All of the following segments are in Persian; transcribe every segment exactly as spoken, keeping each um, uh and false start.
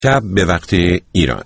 شب به وقت ایران.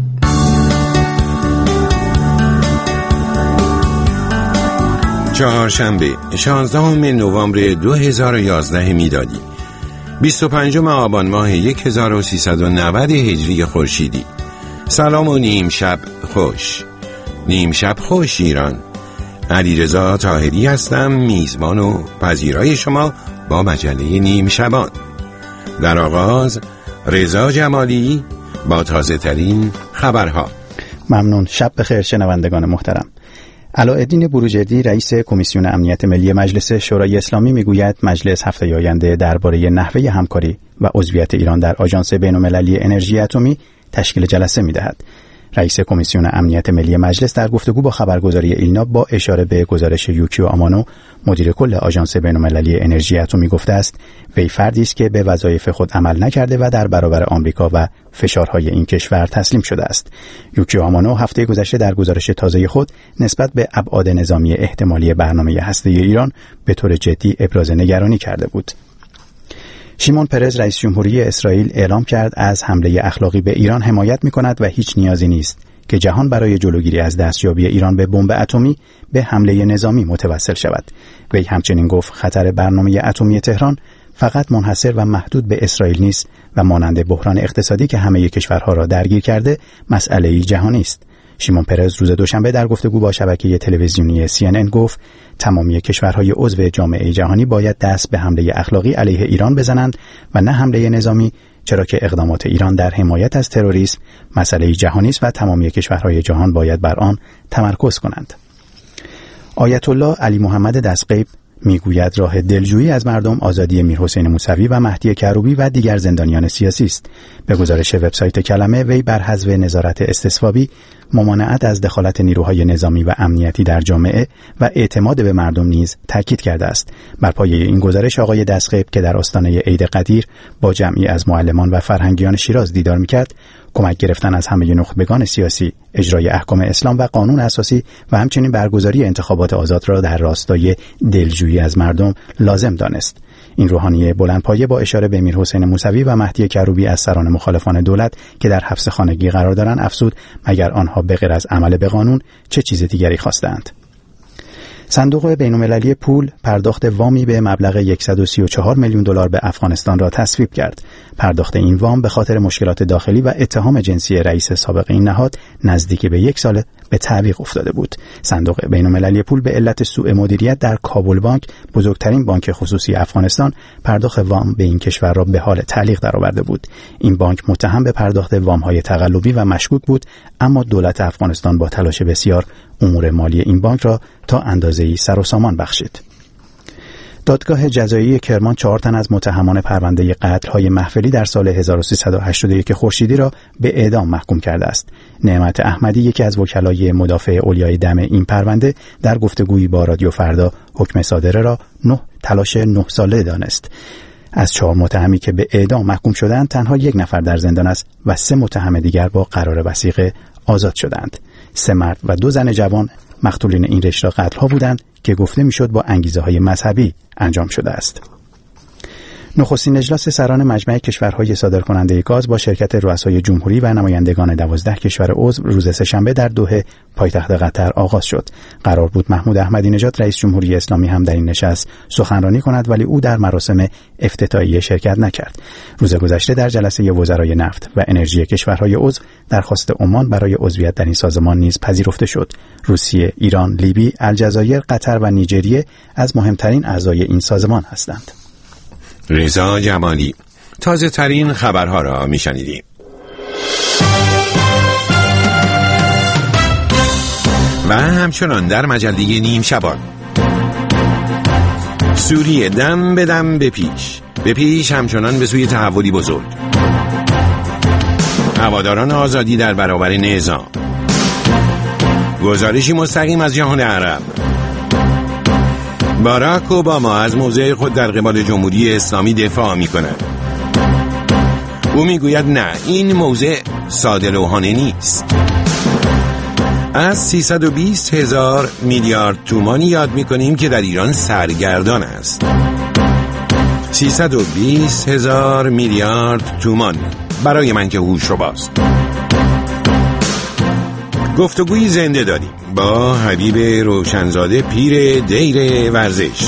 چهارشنبه شانزدهم نوامبر دو هزار و یازده میلادی، بیست و پنجم آبان ماه یک هزار و سیصد و نود هجری خورشیدی. سلام و نیم شب خوش. نیم شب خوش ایران. علیرضا طاهری هستم، میزبان و پذیرای شما با مجله نیم شبان. در آغاز رضا جمالی با تازه ترین خبرها. ممنون. شب بخیر شنوندگان محترم. علاءالدین بروجردی رئیس کمیسیون امنیت ملی مجلس شورای اسلامی میگوید مجلس هفته آینده درباره نحوه همکاری و عضویت ایران در آژانس بین‌المللی انرژی اتمی تشکیل جلسه می‌دهد. رئیس کمیسیون امنیت ملی مجلس در گفتگو با خبرگزاری ایلنا با اشاره به گزارش یوکیو آمانو مدیر کل آژانس بین‌المللی انرژی اتمی گفته است وی فردی است که به وظایف خود عمل نکرده و در برابر آمریکا و فشارهای این کشور تسلیم شده است. یوکیو آمانو هفته گذشته در گزارش تازه خود نسبت به ابعاد نظامی احتمالی برنامه هسته‌ای ایران به طور جدی ابراز نگرانی کرده بود. شیمون پرز رئیس جمهوری اسرائیل اعلام کرد از حمله اخلاقی به ایران حمایت می‌کند و هیچ نیازی نیست که جهان برای جلوگیری از دستیابی ایران به بمب اتمی به حمله نظامی متوسل شود. وی همچنین گفت خطر برنامه اتمی تهران فقط منحصر و محدود به اسرائیل نیست و مانند بحران اقتصادی که همه کشورها را درگیر کرده مسئله‌ای جهانی است. شیمون پرز روز دوشنبه در گفتگو با شبکه تلویزیونی سی ان ان گفت تمامی کشورهای عضو جامعه جهانی باید دست به حمله اخلاقی علیه ایران بزنند و نه حمله نظامی، چرا که اقدامات ایران در حمایت از تروریسم مسئله جهانی است و تمامی کشورهای جهان باید بر آن تمرکز کنند. آیت الله علی محمد دستغیب میگوید راه دلجویی از مردم آزادی میرحسین موسوی و مهدی کروبی و دیگر زندانیان سیاسی است. به گزارش وبسایت کلمه وی بر حذف نظارت استصوابی، ممانعت از دخالت نیروهای نظامی و امنیتی در جامعه و اعتماد به مردم نیز تاکید کرده است. بر پایه این گزارش آقای دستغیب که در آستانه عید قدیر با جمعی از معلمان و فرهنگیان شیراز دیدار می‌کرد، کمک گرفتن از همه نخبگان سیاسی، اجرای احکام اسلام و قانون اساسی و همچنین برگزاری انتخابات آزاد را در راستای دلجویی از مردم لازم دانست. این روحانیه بلندپایه با اشاره به میرحسین موسوی و مهدی کروبی از سران مخالفان دولت که در حبس خانگی قرار دارند افزود مگر آنها به غیر از عمل به قانون چه چیز دیگری خواستند؟ صندوق بین‌المللی پول پرداخت وامی به مبلغ صد و سی و چهار میلیون دلار به افغانستان را تصویب کرد. پرداخت این وام به خاطر مشکلات داخلی و اتهام جنسی رئیس سابق این نهاد نزدیک به یک سال به تعویق افتاده بود. صندوق بین‌المللی پول به علت سوء مدیریت در کابل بانک، بزرگترین بانک خصوصی افغانستان، پرداخت وام به این کشور را به حال تعلیق درآورده بود. این بانک متهم به پرداخت وام‌های تقلبی و مشکوک بود، اما دولت افغانستان با تلاش بسیار امور مالی این بانک را تا اندازه‌ای سر و سامان بخشید. دادگاه جزایی کرمان چهار تن از متهمان پرونده قتل‌های محفلی در سال هزار و سیصد و هشتاد و یک خورشیدی را به اعدام محکوم کرده است. نعمت احمدی یکی از وکلای مدافع اولیای دم این پرونده در گفتگویی با رادیو فردا حکم صادره را نه تلاش نه ساله دانست. از چهار متهمی که به اعدام محکوم شدند تنها یک نفر در زندان است و سه متهم دیگر با قرار وثیقه آزاد شدند. سه مرد و دو زن جوان مقتولین این رشته قتل‌ها بودند که گفته میشد با انگیزه‌های مذهبی انجام شده است. نخستین اجلاس سران مجمع کشورهای صادرکننده گاز با شرکت رؤسای جمهوری و نمایندگان دوازده کشور عضو روز سه‌شنبه در دوحه پایتخت قطر آغاز شد. قرار بود محمود احمدی نژاد رئیس جمهوری اسلامی هم در این نشست سخنرانی کند، ولی او در مراسم افتتاحیه شرکت نکرد. روز گذشته در جلسه وزرای نفت و انرژی کشورهای عضو درخواست عمان برای عضویت در این سازمان نیز پذیرفته شد. روسیه، ایران، لیبی، الجزایر، قطر و نیجریه از مهمترین اعضای این سازمان هستند. رضا جمالی. تازه ترین خبرها را میشنیدیم. و همچنان در مجله نیم شبان، سوریه دم به دم به پیش به پیش همچنان به سوی تحولی بزرگ. هواداران آزادی در برابر نظام. گزارشی مستقیم از جهان عرب. باراک اوباما از موضع خود در قبال جمهوری اسلامی دفاع می کند. او می گوید نه، این موضع ساده لوحانه نیست. از سیصد و بیست هزار میلیارد تومانی یاد می کنیم که در ایران سرگردان است. سیصد و بیست هزار میلیارد تومان برای من که هوش رو باز. گفتگوی زنده داریم با حبیب روشنزاده پیر دیر ورزش.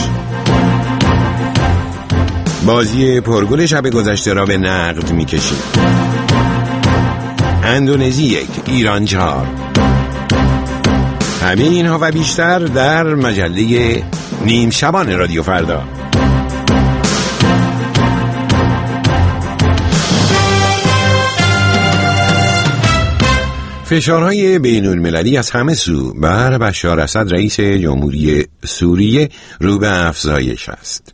بازی پرگل شب گذشته را به نقد می‌کشیم. اندونزی یک، ایران چهار. همه اینها و بیشتر در مجله نیم شبان رادیو فردا. فشارهای بین المللی از همه سو بر بشار اسد رئیس جمهوری سوریه رو به افزایش است.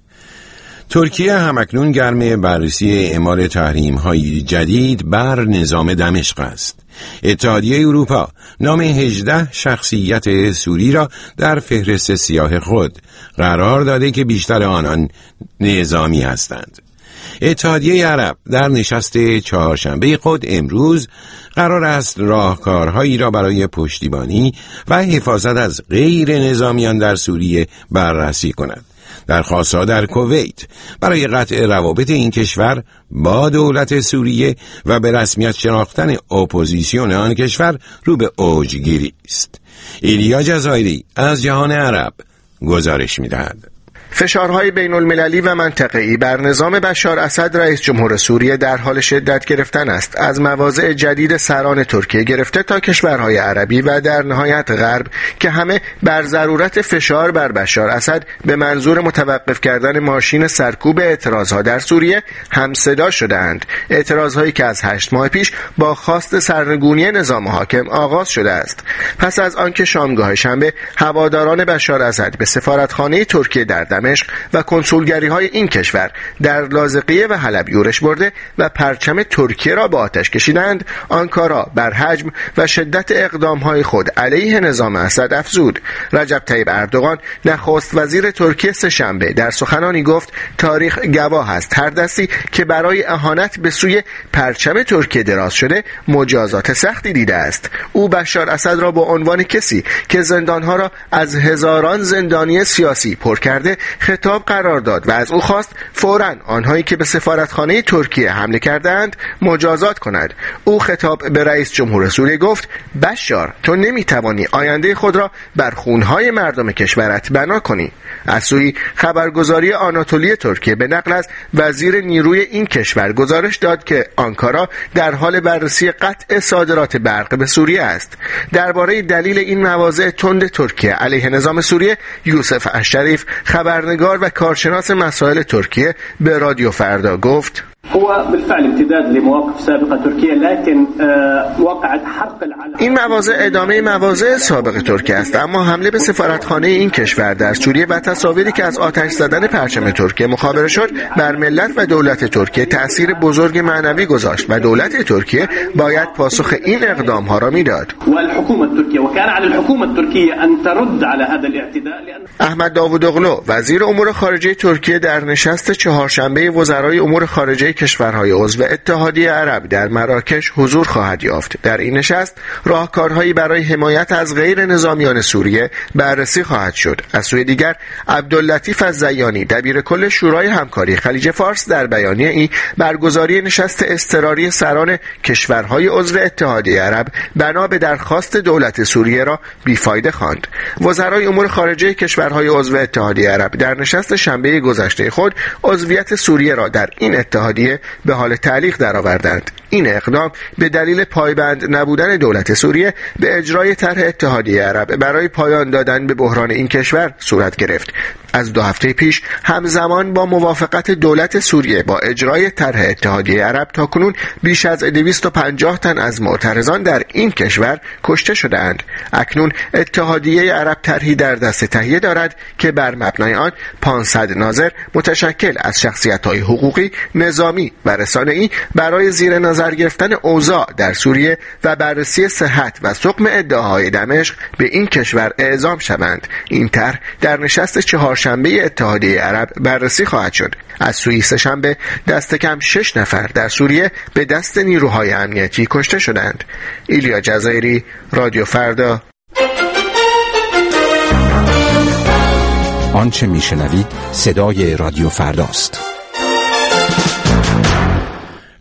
ترکیه همکنون گرم بررسی اعمال تحریم‌های جدید بر نظام دمشق است. اتحادیه اروپا نام هجده شخصیت سوری را در فهرست سیاه خود قرار داده که بیشتر آنان نظامی هستند. اتحادیه عرب در نشست چهارشنبه خود امروز قرار است راهکارهایی را برای پشتیبانی و حفاظت از غیر نظامیان در سوریه بررسی کند. درخواست‌ها در کویت برای قطع روابط این کشور با دولت سوریه و به رسمیت شناختن اپوزیسیون آن کشور رو به اوجگیری است. ایلیا جزایری از جهان عرب گزارش می‌دهد. فشارهای بین المللی و منطقه‌ای بر نظام بشار اسد رئیس جمهور سوریه در حال شدت گرفتن است، از مواضع جدید سران ترکیه گرفته تا کشورهای عربی و در نهایت غرب که همه بر ضرورت فشار بر بشار اسد به منظور متوقف کردن ماشین سرکوب اعتراضها در سوریه همصدا شده‌اند. اعتراضهایی که از هشت ماه پیش با خواست سرنگونی نظام حاکم آغاز شده است. پس از آنکه شامگاه شنبه هواداران بشار اسد به سفارتخانه ترکیه در دمشق و کنسولگری های این کشور در لاذقیه و حلب یورش برده و پرچم ترکیه را به آتش کشیدند، آنکارا بر حجم و شدت اقدام های خود علیه نظام اسد افزود. رجب طیب اردوغان نخست وزیر ترکیه سه شنبه در سخنانی گفت تاریخ گواه است هر دستی که برای اهانت به سوی پرچم ترکیه دراز شده مجازات سختی دیده است. او بشار اسد را به عنوان کسی که زندانها را از هزاران زندانی سیاسی پر کرده خطاب قرار داد و از او خواست فوراً آنهایی که به سفارتخانه ترکیه حمله کردند مجازات کند. او خطاب به رئیس جمهور سوریه گفت بشار تو نمیتوانی آینده خود را بر خونهای مردم کشورت بنا کنی. از سوی خبرگزاری آناتولی ترکیه به نقل از وزیر نیروی این کشور گزارش داد که آنکارا در حال بررسی قطع صادرات برق به سوریه است. درباره دلیل این مواضع تند ترکیه علیه نظام سوریه یوسف الشریف خبرنگار و کارشناس مسائل ترکیه به رادیو فردا گفت هو بالفعل امتداد لمواقف سابقة تركيا لكن وقعت حرق العلم. این مواضع ادامه مواضع سابق ترکیه است، اما حمله به سفارتخانه این کشور در سوریه و تصاویری که از آتش زدن پرچم ترکیه مخابره شد بر ملت و دولت ترکیه تأثیر بزرگ معنوی گذاشت و دولت ترکیه باید پاسخ این اقدام ها را میداد. والحکومت ترکیه و کان علی الحکومت ترکیه ان ترد علی هذا الاعتداء. احمد داوودوغلو وزیر امور خارجه ترکیه در نشست چهارشنبه وزرای امور خارجه کشورهای عضو اتحادیه عرب در مراکش حضور خواهد یافت. در این نشست راهکارهایی برای حمایت از غیر نظامیان سوریه بررسی خواهد شد. از سوی دیگر عبداللطیف الزیانی دبیر کل شورای همکاری خلیج فارس در بیانیه ای برگزاری نشست اضطراری سران کشورهای عضو اتحادیه عرب بنا به درخواست دولت سوریه را بیفایده خواند. وزرای امور خارجه کشورهای عضو اتحادیه عرب در نشست شنبه گذشته خود عضویت سوریه را در این اتحادیه به حال تعلیق درآوردند. این اقدام به دلیل پایبند نبودن دولت سوریه به اجرای طرح اتحادیه عرب برای پایان دادن به بحران این کشور صورت گرفت. از دو هفته پیش همزمان با موافقت دولت سوریه با اجرای طرح اتحادیه عرب تاکنون بیش از دویست و پنجاه تن از معترضان در این کشور کشته شده‌اند. اکنون اتحادیه عرب طرحی در دست تهیه دارد که بر مبنای آن پانصد ناظر متشکل از شخصیت‌های حقوقی، نظامی و رسانه‌ای برای زیر نظر گرفتن اوضاع در سوریه و بررسی صحت و سقم ادعاهای دمشق به این کشور اعزام شوند. این طرح در نشست چهارشنبه اتحادیه عرب بررسی خواهد شد. از سوی سه‌شنبه دست کم شش نفر در سوریه به دست نیروهای امنیتی کشته شدند. ایلیا جزایری، رادیو فردا. آنچه میشنوید صدای رادیو فرداست.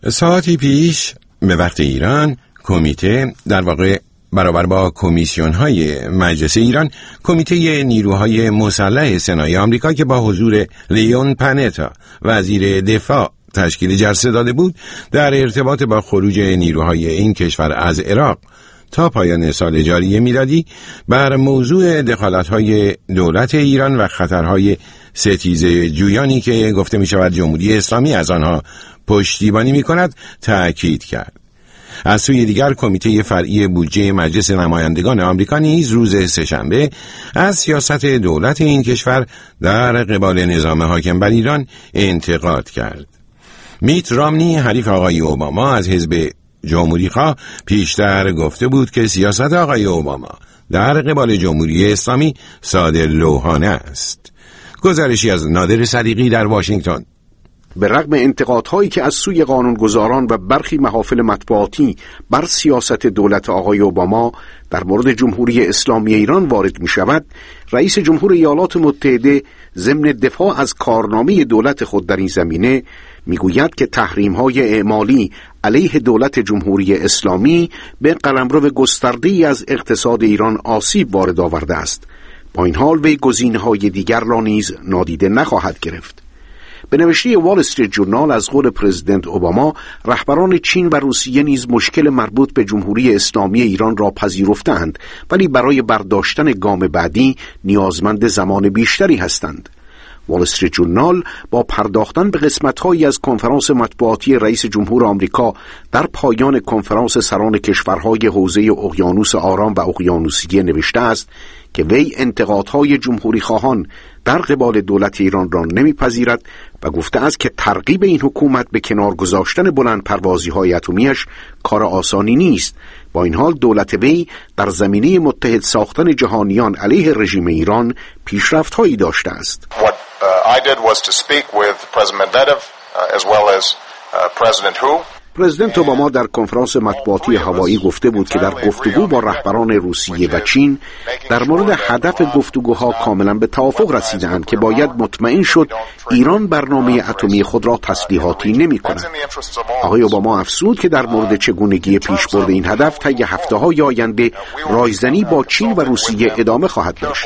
ساعتی پیش به وقت ایران کمیته، در واقع برابر با کمیسیون های مجلس ایران، کمیته نیروهای مسلح سنای آمریکا که با حضور لیون پانتا وزیر دفاع تشکیل جلسه داده بود، در ارتباط با خروج نیروهای این کشور از عراق تا پایان سال جاری میلادی بر موضوع دخالت‌های دولت ایران و خطرهای ستیزه جویانی که گفته می شود جمهوری اسلامی از آنها پشتیبانی می کند تأکید کرد. از سوی دیگر کمیته فرعی بودجه مجلس نمایندگان آمریکا نیز روز سه‌شنبه از سیاست دولت این کشور در قبال نظام حاکم بر ایران انتقاد کرد. میت رامنی حریف آقای اوباما از حزب جمهوری‌خواه پیشتر گفته بود که سیاست آقای اوباما در قبال جمهوری اسلامی ساده لوحانه است. گزارشی از نادر صدیقی در واشنگتن. به رغم انتقادهایی که از سوی قانونگذاران و برخی محافل مطبوعاتی بر سیاست دولت آقای اوباما در مورد جمهوری اسلامی ایران وارد می شود، رئیس جمهور ایالات متحده ضمن دفاع از کارنامه دولت خود در این زمینه می گوید که تحریم‌های اعمالی علیه دولت جمهوری اسلامی به قلمرو گسترده‌ای از اقتصاد ایران آسیب وارد آورده است. با این حال وی گزینه‌های دیگر را نیز نادیده نخواهد گرفت. به نوشته وال استریت جورنال از قول پرزیدنت اوباما، رهبران چین و روسیه نیز مشکل مربوط به جمهوری اسلامی ایران را پذیرفتند، ولی برای برداشتن گام بعدی نیازمند زمان بیشتری هستند. وال استریت جورنال با پرداختن به قسمت‌هایی از کنفرانس مطبوعاتی رئیس جمهور آمریکا در پایان کنفرانس سران کشورهای حوزه اقیانوس آرام و اقیانوسیه نوشته است که وی انتقادهای جمهوری خواهان در قبال دولت ایران را نمیپذیرد و گفته است که ترغیب این حکومت به کنار گذاشتن بلند پروازی های اتمیش کار آسانی نیست. با این حال دولت وی در زمینه متحد ساختن جهانیان علیه رژیم ایران پیشرفت هایی داشته است. What uh, I did was to speak with President Medvedev uh, as well as uh, President Hu. پرزیدنت اوباما در کنفرانس مطبوعاتی هوایی گفته بود که در گفتگو با رهبران روسیه و چین در مورد هدف گفتگوها کاملا به توافق رسیدند که باید مطمئن شد ایران برنامه اتمی خود را تسلیحاتی نمی کند. آقای اوباما افزود که در مورد چگونگی پیشبرد این هدف طی هفته‌های آینده رایزنی با چین و روسیه ادامه خواهد داشت.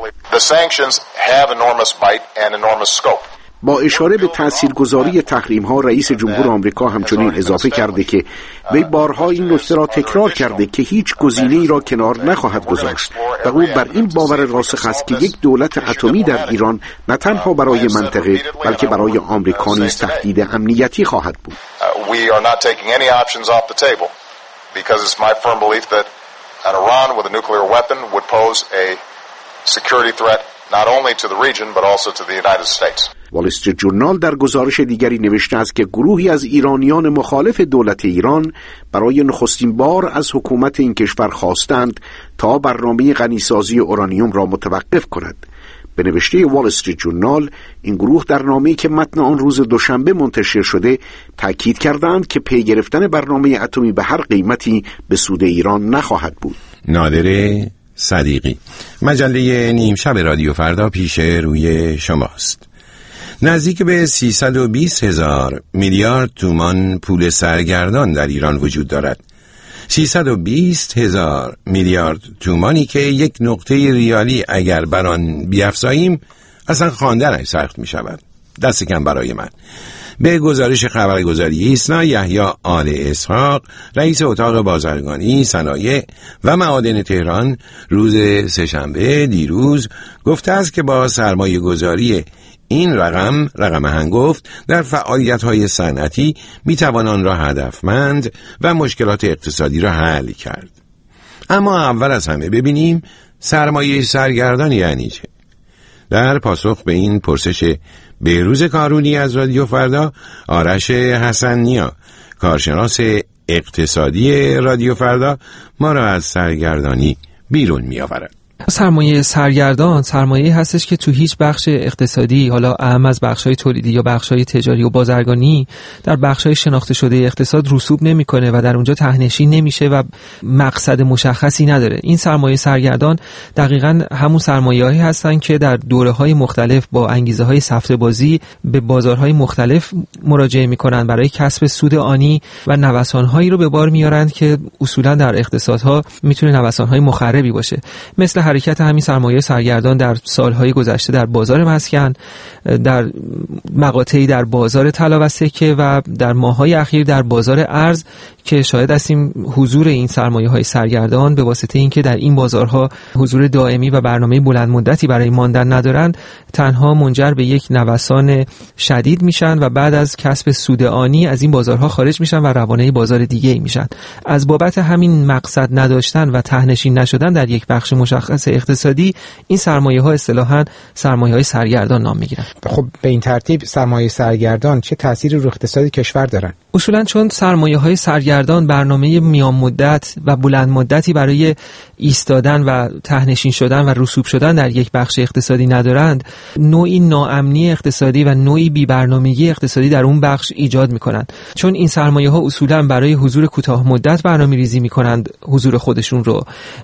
با اشاره به تاثیرگذاری تحریم‌ها، رئیس جمهور آمریکا همچنین اضافه کرده که وی بارها این نکته را تکرار کرده که هیچ گزینه‌ای را کنار نخواهد گذاشت و او بر این باور راسخ است که یک دولت اتمی در ایران نه تنها برای منطقه بلکه برای آمریکا نیز تهدید امنیتی خواهد بود. We are not taking any options off the table because it's my firm belief that an Iran with a nuclear weapon would pose a security threat not only to the region but also to the United States. وال استریت جورنال در گزارش دیگری نوشته است که گروهی از ایرانیان مخالف دولت ایران برای نخستین بار از حکومت این کشور خواستند تا برنامه غنیسازی اورانیوم را متوقف کند. به نوشته وال استریت جورنال، این گروه در نامه‌ای که متن آن روز دوشنبه منتشر شده تاکید کردند که پی گرفتن برنامه اتمی به هر قیمتی به سود ایران نخواهد بود. نادر صدیقی. مجله نیم شب رادیو فردا پیش روی شماست. نزدیک به سیصد و بیست هزار میلیارد تومان پول سرگردان در ایران وجود دارد. سیصد و بیست هزار میلیارد تومانی که یک نقطه ریالی اگر بر آن بیفزاییم اصلا خواندنش سخت می شود. دست کم برای من. به گزارش خبرگزاری ایسنا، یحیی آل اسحاق، رئیس اتاق بازرگانی، صنایع و معادن تهران، روز سه‌شنبه دیروز گفته است که با سرمایه گذاری این رقم، رقم هنگفت، در فعالیت‌های صنعتی می‌توان آن را هدفمند و مشکلات اقتصادی را حل کرد. اما اول از همه ببینیم سرمایه سرگردان یعنی چه؟ در پاسخ به این پرسش بهروز کارونی از رادیو فردا، آرش حسن‌نیا، کارشناس اقتصادی رادیو فردا، ما را از سرگردانی بیرون می‌آورد. سرمایه سرگردان سرمایه‌ای هستش که تو هیچ بخش اقتصادی، حالا اهم از بخش‌های تولیدی یا بخش‌های تجاری و بازرگانی، در بخش‌های شناخته شده اقتصاد رسوب نمی‌کنه و در اونجا ته‌نشین نمیشه و مقصد مشخصی نداره. این سرمایه سرگردان دقیقاً همون سرمایه‌هایی هستن که در دوره‌های مختلف با انگیزه‌های سفته بازی به بازارهای مختلف مراجعه می‌کنن برای کسب سود آنی و نوسان‌هایی رو به بار میارند که اصولاً در اقتصادها میتونه نوسان‌های مخربی باشه. مثل حرکت همین سرمایه سرگردان در سالهای گذشته در بازار مسکن، در مقاطعی در بازار طلا و سکه و در ماه‌های اخیر در بازار ارز که شاهد هستیم حضور این سرمایه‌های سرگردان به واسطه اینکه در این بازارها حضور دائمی و برنامه بلند مدتی برای ماندن ندارند، تنها منجر به یک نوسان شدید میشن و بعد از کسب سود آنی از این بازارها خارج میشن و روانه بازار دیگه‌ای میشن. از بابت همین مقصد نداشتن و ته‌نشین نشدن در یک بخش مشخص اقتصادی، این سرمایه‌ها اصطلاحاً سرمایه‌های سرگردان نام میگیرن. خب به این ترتیب سرمایه سرگردان چه تأثیری رو اقتصاد کشور دارن؟ اصولاً چون سرمایه‌های سرگردان برنامه میان مدت و بلند مدتی برای ایستادن و ته‌نشین شدن و رسوب شدن در یک بخش اقتصادی ندارند، نوعی ناامنی اقتصادی و نوعی بی‌برنامگی اقتصادی در اون بخش ایجاد می‌کنند. چون این سرمایه‌ها اصولاً برای حضور کوتاه مدت برنامه‌ریزی می‌کنند حضور خودشون رو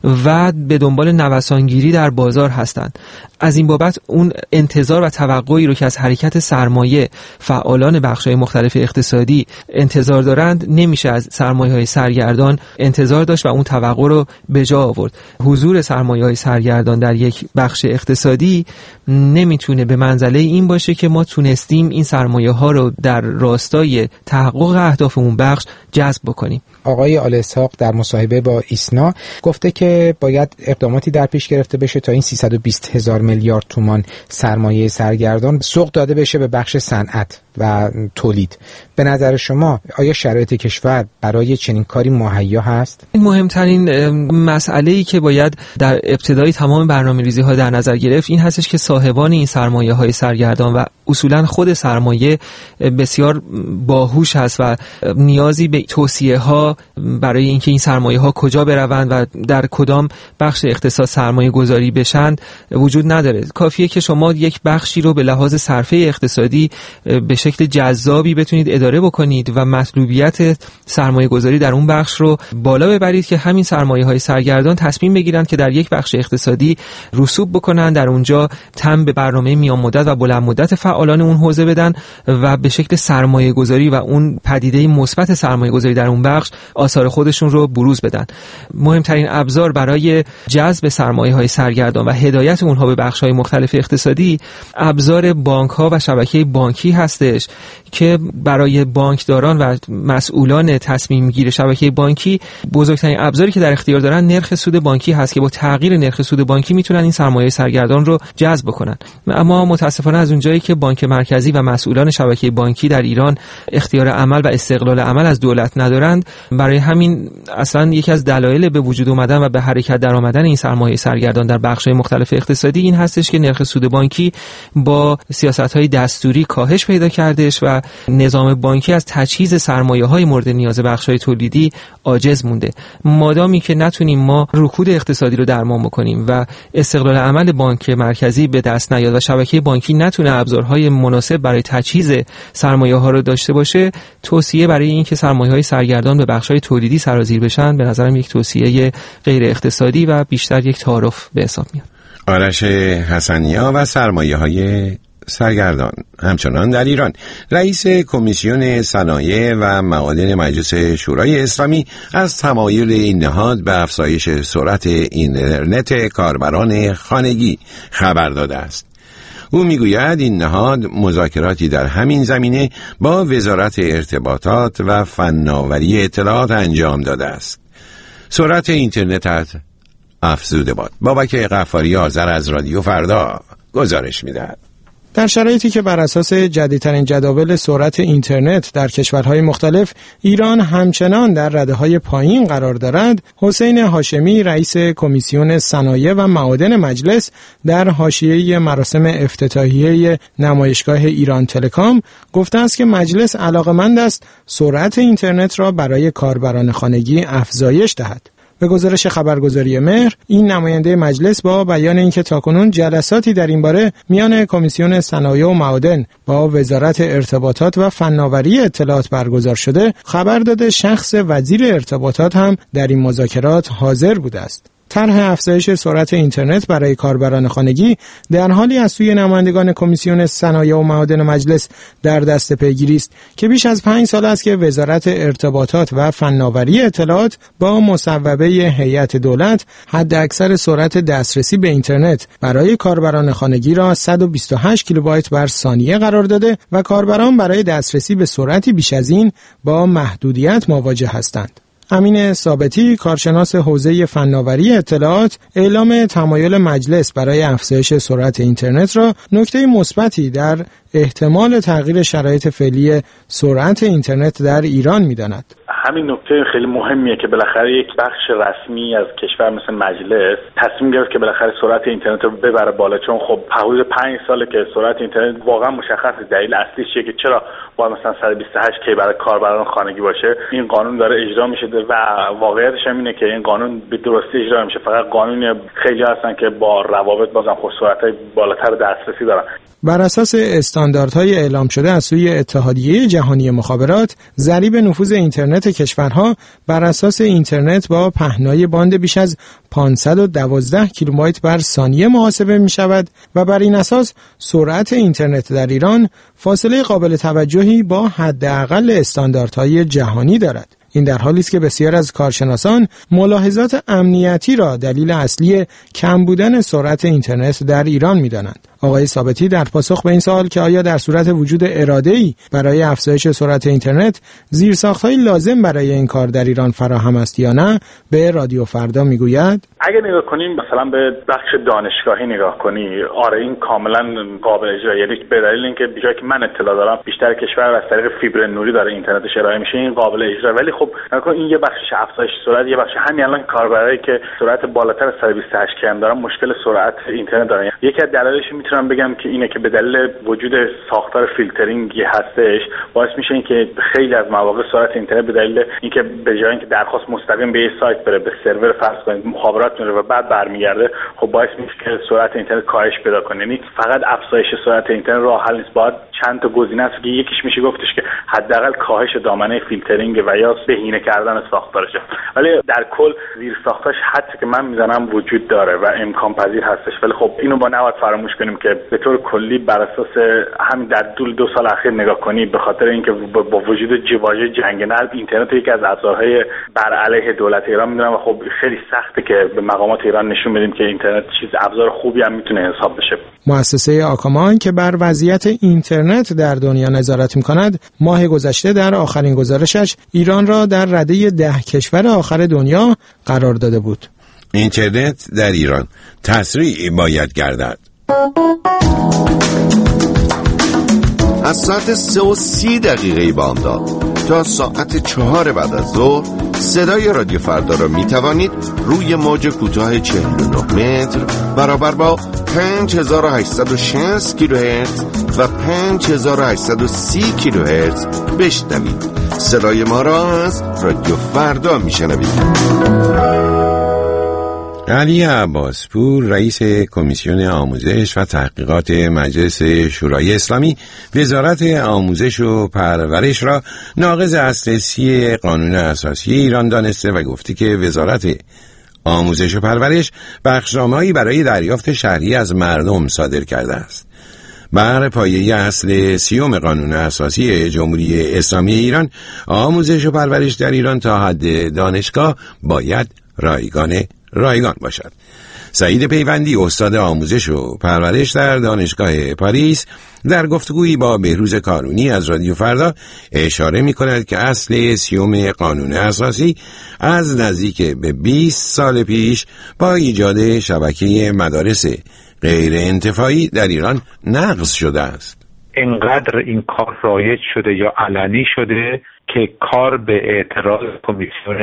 و به دنبال نوسانگیری در بازار هستند. از این بابت اون انتظار و توقعی رو که از حرکت سرمایه فعالان بخش‌های مختلف اقتصادی انتظار دارند نمیشه از سرمایه‌های سرگردان انتظار داشت و اون توقع رو به جا آورد. حضور سرمایه‌های سرگردان در یک بخش اقتصادی نمیتونه به منزله این باشه که ما تونستیم این سرمایه‌ها رو در راستای تحقق اهداف اون بخش جذب بکنیم. آقای آل اسحاق در مصاحبه با ایسنا گفته که باید اقداماتی در پیش گرفته بشه تا این سیصد و بیست هزار میلیارد تومان سرمایه سرگردان سوق داده بشه به بخش صنعت و تولید. به نظر شما آیا شرایط کشور برای چنین کاری مهیا هست؟ این مهمترین مسئله‌ای که باید در ابتدای تمام برنامه‌ریزی‌ها در نظر گرفت این هستش که صاحبان این سرمایه‌های سرگردان و اصولاً خود سرمایه بسیار باهوش هست و نیازی به توصیه‌ها برای اینکه این سرمایه‌ها کجا بروند و در کدام بخش اقتصاد سرمایه گذاری بشن وجود نداره. کافیه که شما یک بخشی رو به لحاظ صرفه اقتصادی به شکل جذابی بتونید اداره بکنید و مطلوبیت سرمایه گذاری در اون بخش رو بالا ببرید که همین سرمایه‌های سرگردان تصمیم بگیرن که در یک بخش اقتصادی رسوب بکنن، در اونجا تم به برنامه میان مدت و بلند مدت فعالان اون حوزه بدن و به شکل سرمایه گذاری و اون پدیده مثبت سرمایه گذاری در اون بخش آثار خودشون رو بروز بدن. مهمترین ابزار برای جذب سرمایه‌های سرگردان و هدایت اونها به بخش‌های مختلف اقتصادی ابزار بانک‌ها و شبکه بانکی هستش که برای بانکداران و مسئولان تصمیم گیر شبکه بانکی بزرگترین ابزاری که در اختیار دارن نرخ سود بانکی هست که با تغییر نرخ سود بانکی میتونن این سرمایه سرگردان رو جذب کنن. اما متاسفانه از اونجایی که بانک مرکزی و مسئولان شبکه بانکی در ایران اختیار عمل و استقلال عمل از دولت ندارند، برای همین اصلا یکی از دلایل به وجود اومدن و به حرکت در آمدن این سرمایه سرگردان در بخش‌های مختلف اقتصادی این هستش که نرخ سود بانکی با سیاست‌های دستوری کاهش پیدا کردش و نظام بانکی از تجهیز سرمایه‌های مورد نیاز بخش‌های تولیدی عاجز مونده. مادامی که نتونیم ما رکود اقتصادی رو درمان بکنیم و استقلال عمل بانک مرکزی به دست نیاد و شبکه بانکی نتونه ابزارهای مناسب برای تجهیز سرمایه‌ها رو داشته باشه، توصیه برای اینکه سرمایه‌های سرگردان به بخش‌های تولیدی سرازیر بشن به نظرم یک توصیه غیر اقتصادی و بیشتر یک تعارف به حساب میاد. آرش حسنیا و سرمایه‌های سرگردان. همچنان در ایران رئیس کمیسیون صنایع و معادن مجلس شورای اسلامی از تمایل این نهاد به افزایش سرعت اینترنت کاربران خانگی خبر داده است. او میگوید این نهاد مذاکراتی در همین زمینه با وزارت ارتباطات و فناوری اطلاعات انجام داده است. سرعت اینترنت افزوده باد. بابک غفاری آذر از رادیو فردا گزارش می‌دهد. در شرایطی که بر اساس جدیدترین جداول سرعت اینترنت در کشورهای مختلف ایران همچنان در رده‌های پایین قرار دارد، حسین هاشمی رئیس کمیسیون صنایع و معادن مجلس در حاشیه مراسم افتتاحیه نمایشگاه ایران تلکام گفته است که مجلس علاقه‌مند است سرعت اینترنت را برای کاربران خانگی افزایش دهد. به گزارش خبرگزاری مهر، این نماینده مجلس با بیان اینکه تاکنون جلساتی در این باره میان کمیسیون صنایع و معادن با وزارت ارتباطات و فناوری اطلاعات برگزار شده، خبر داده شخص وزیر ارتباطات هم در این مذاکرات حاضر بوده است. طرح افزایش سرعت اینترنت برای کاربران خانگی در حالی از سوی نمایندگان کمیسیون صنایع و معادن مجلس در دست پیگیری است که بیش از پنج سال است که وزارت ارتباطات و فناوری اطلاعات با مصوبه هیئت دولت حداکثر سرعت دسترسی به اینترنت برای کاربران خانگی را صد و بیست و هشت کیلوبایت بر ثانیه قرار داده و کاربران برای دسترسی به سرعتی بیش از این با محدودیت مواجه هستند. امین ثابتی، کارشناس حوزه فناوری اطلاعات، اعلام تمایل مجلس برای افزایش سرعت اینترنت را نکته مثبتی در احتمال تغییر شرایط فعلی سرعت اینترنت در ایران می‌داند. همین نکته خیلی مهمیه که بالاخره یک بخش رسمی از کشور مثل مجلس تصمیم گرفت که بالاخره سرعت اینترنت رو ببره بالا، چون خب حدود پنج ساله که سرعت اینترنت واقعا مشخصه. دلیل اصلیش چیه که چرا باید مثلا صد و بیست و هشت کی برای کاربران خانگی باشه. این قانون داره اجرا میشه و واقعیتش هم اینه که این قانون به درستی اجرا نمیشه. فقط قانونی خیلی هستن که با روابط بازم خود سرعت‌های بالاتر دسترسی دارن. بر اساس استانداردهای اعلام شده از سوی اتحادیه جهانی مخابرات، ضریب نفوذ اینترنت کشورها بر اساس اینترنت با پهنای باند بیش از پانصد و دوازده کیلوبایت بر ثانیه محاسبه می شود و بر این اساس سرعت اینترنت در ایران فاصله قابل توجهی با حداقل استانداردهای جهانی دارد. این در حالی است که بسیار از کارشناسان ملاحظات امنیتی را دلیل اصلی کم بودن سرعت اینترنت در ایران می‌دانند. آقای ثابتی در پاسخ به این سوال که آیا در صورت وجود اراده‌ای برای افزایش سرعت اینترنت زیرساخت‌های لازم برای این کار در ایران فراهم است یا نه، به رادیو فردا میگوید: اگه نگاه کنیم مثلا به بخش دانشگاهی نگاه کنی، آره این کاملا قابل اجرا، یعنی به دلیل اینکه بیجایی که من اطلاع دارم بیشتر کشور از طریق فیبر نوری داره اینترنتش ارائه میشه، این قابل اجرا. ولی خب نگاه کن این یه بخشش افزایش سرعت، یه بخش همین الان کاربرایی که سرعت بالاتر از صد و بیست و هشت کی هم دارن مشکل سرعت اینترنت دارن. یکی از دلایلش میتونم بگم که اینه که به دلیل وجود ساختار فیلترینگی هستش باعث میشه اینکه خیلی از مواقع سرعت اینترنت به دلیل اینکه به جای اینکه درخواست مستقیم به یه سایت بره، به سرور فرض کنید مخابرات میره و بعد برمیگرده، خب باعث میشه که سرعت اینترنت کاهش پیدا کنه. یعنی فقط افزایش سرعت اینترنت راه حل نیست، باید چند تا گزینه است که یکیش میشه گفتش که حداقل کاهش دامنه فیلترینگ و یا بهینه کردن ساختارشه. ولی در کل زیر ساختاش حتی که من میزنم وجود داره و امکان پذیر هستش. ولی خب اینو با نباید فراموش کنیم که به طور کلی بر اساس همین در طول دو سال اخیر نگاه کنی، به خاطر اینکه با وجود جواژه جنگ نرد اینترنت یکی از ابزارهای بر علیه دولت ایران میدونم و خب خیلی سخته که به مقامات ایران نشون بدیم که اینترنت چیز ابزار خوبی هم میتونه حساب بشه. مؤسسه آکامان که بر وضعیت اینترنت در دنیا نظارت میکند، ماه گذشته در آخرین گزارشش ایران را در رده ده کشور آخر دنیا قرار داده بود. اینترنت در ایران تسریع باید گردد. از ساعت سه و سی دقیقه بامداد تا ساعت چهار بعد از ظهر صدای رادیو فردا را می توانید روی موج کوتاه چهل و نه متر برابر با پنج هزار و هشتصد و شصت کیلوهرتز و پنج هزار و هشتصد و سی کیلوهرتز بشنوید. صدای ما را از رادیو فردا می شنوید. علی عباسپور، رئیس کمیسیون آموزش و تحقیقات مجلس شورای اسلامی، وزارت آموزش و پرورش را ناقض اصل سی قانون اساسی ایران دانسته و گفته که وزارت آموزش و پرورش بخشنامه‌ای برای دریافت شهریه از مردم صادر کرده است. بر پایه اصل سیوم قانون اساسی جمهوری اسلامی ایران، آموزش و پرورش در ایران تا حد دانشگاه باید رایگان رایگان باشد. سعید پیوندی، استاد آموزش و پرورش در دانشگاه پاریس، در گفتگویی با بهروز کارونی از رادیو فردا اشاره می کند که اصل سیوم قانون اساسی از نزدیک به بیست سال پیش با ایجاد شبکه مدارس غیر انتفاعی در ایران نقض شده است. اینقدر این کار رایج شده یا علنی شده که کار به اعتراض کمیسیون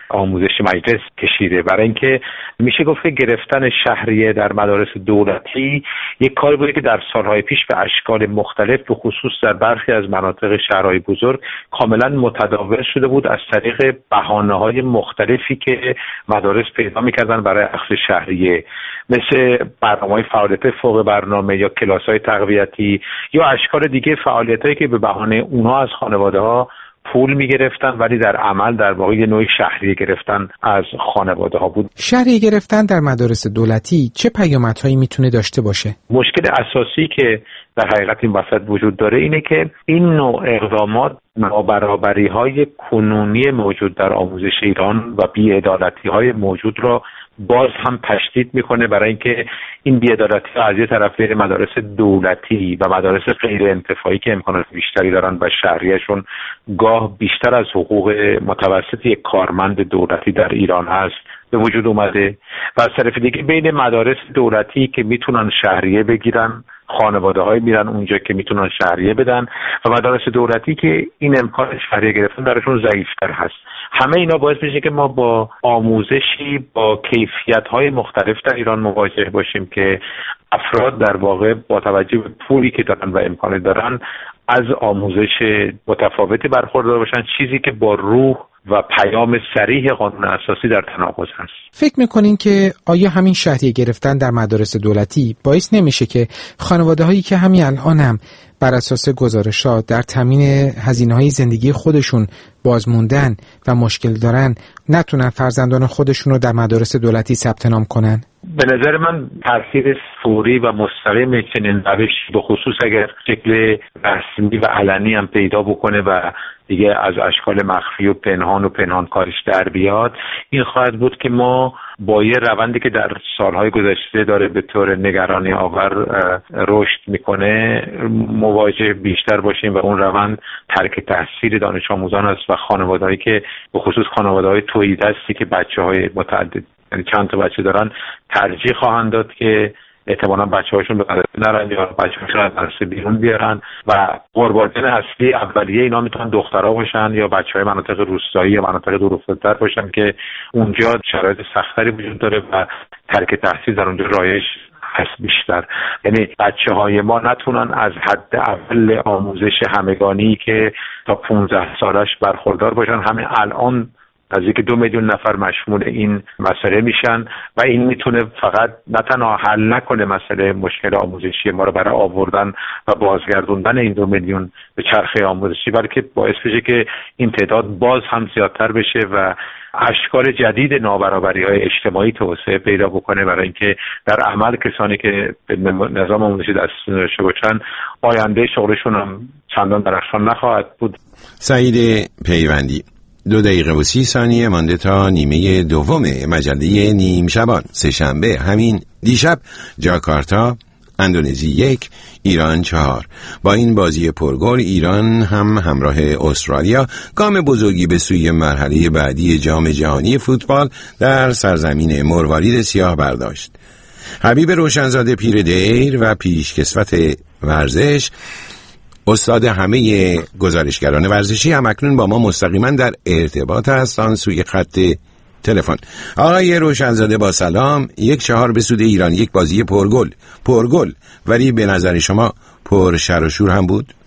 آموزش مجلس کشیده. برای اینکه میشه گفت که گرفتن شهریه در مدارس دولتی یک کاری بوده که در سالهای پیش به اشکال مختلف به خصوص در برخی از مناطق شهرهای بزرگ کاملا متداول شده بود از طریق بهانه‌های مختلفی که مدارس پیدا می‌کردن برای اخذ شهریه، مثل برنامه‌های فعالیت فوق برنامه یا کلاس‌های تقویتی یا اشکال دیگه فعالیتایی که به بهانه اونها از خانواده‌ها پول می‌گرفتن ولی در عمل در واقع یه نوع شهریه گرفتن از خانواده‌ها بود. شهریه گرفتن در مدارس دولتی چه پیامدهایی میتونه داشته باشه؟ مشکل اساسی که در حقیقت این وسط وجود داره اینه که این نوع اقدامات نابرابری‌های کنونی موجود در آموزش ایران و بی‌عدالتی‌های موجود را باز هم تشدید میکنه، برای اینکه این بی‌عدالتی از یه طرف بین مدارس دولتی و مدارس غیر انتفاعی که امکانات بیشتری دارن و شهریه‌شون گاه بیشتر از حقوق متوسط یک کارمند دولتی در ایران هست به وجود اومده و از طرف دیگه بین مدارس دولتی که میتونن شهریه بگیرن خانواده های میرن اونجا که میتونن شهریه بدن و مدارس دولتی که این امکان شهریه گرفتن درشون ضعیفتر هست. همه اینا باعث میشه که ما با آموزشی با کیفیت های مختلف در ایران مواجه باشیم که افراد در واقع با توجه به پولی که دارن و امکانی دارن از آموزش متفاوتی برخوردار باشن، چیزی که با روح و پیام صریح قانون اساسی در تناقض هست. فکر میکنین که آیا همین شهریه گرفتن در مدارس دولتی باعث نمیشه که خانواده هایی که همین الان هم بر اساس گزارشات در تامین هزینه‌های زندگی خودشون بازموندن و مشکل دارن نتونن فرزندان خودشون رو در مدارس دولتی ثبت نام کنن؟ به نظر من تاثیر فوری و مستقیم چنین روشی به خصوص اگر شکل رسمی و علنی هم پیدا بکنه و دیگه از اشکال مخفی و پنهان و پنهانکاریش در بیاد، این خواهد بود که ما با یه روندی که در سالهای گذشته داره به طور نگرانی آور رشد میکنه مواجه بیشتر باشیم و اون روند ترک تحصیل دانش آموزان است و خانوادهایی که به خصوص خانواده‌های توییدستی که بچه‌های متعدد یعنی چند تا بچه دارن ترجیح خواهند داد که احتمالاً بچه‌هاشون به مدرسه نرن یا بچه‌هاشون از مدرسه بیرون بیارن و قربانیان اصلی اولیه اینا میتونن دخترها باشن یا بچه‌های مناطق روستایی یا مناطق دورافتادتر باشن که اونجا شرایط سختری وجود داره و ترک تحصیل در اونجا رایج هست بیشتر. یعنی بچه‌های ما نتونن از حد اول آموزش همگانی که تا پانزده سالش برخوردار باشن. همه الان نزدیک دو میلیون نفر مشمول این مسئله میشن و این میتونه فقط نه تنها حل نکنه مسئله مشکل آموزشی ما رو برای آوردن و بازگردوندن این دو میلیون به چرخه آموزشی، بلکه باعث بشه که این تعداد باز هم زیادتر بشه و اشکال جدید نابرابری‌های اجتماعی توسعه پیدا بکنه، برای اینکه در عمل کسانی که به نظام آموزشی دست داشته باشن آینده شغلشون هم چندان درخشان نخواهد بود. سعید پیوندی، دو دقیقه و سی ثانیه مانده تا نیمه دوم مجله نیم شبان سه‌شنبه. همین دیشب جاکارتا اندونزی یک ایران چهار. با این بازی پرگل ایران هم همراه استرالیا گام بزرگی به سوی مرحله بعدی جام جهانی فوتبال در سرزمین مروارید سیاه برداشت. حبیب روشنزاده پیردیر و پیشکسوت ورزش استاد همه گزارشگران ورزشی هم اکنون با ما مستقیما در ارتباط هستند سوی خط تلفن. آقای روشنزاده با سلام. یک چهار به سود ایران، یک بازی پرگل پرگل ولی به نظر شما پر شر و شور هم بود؟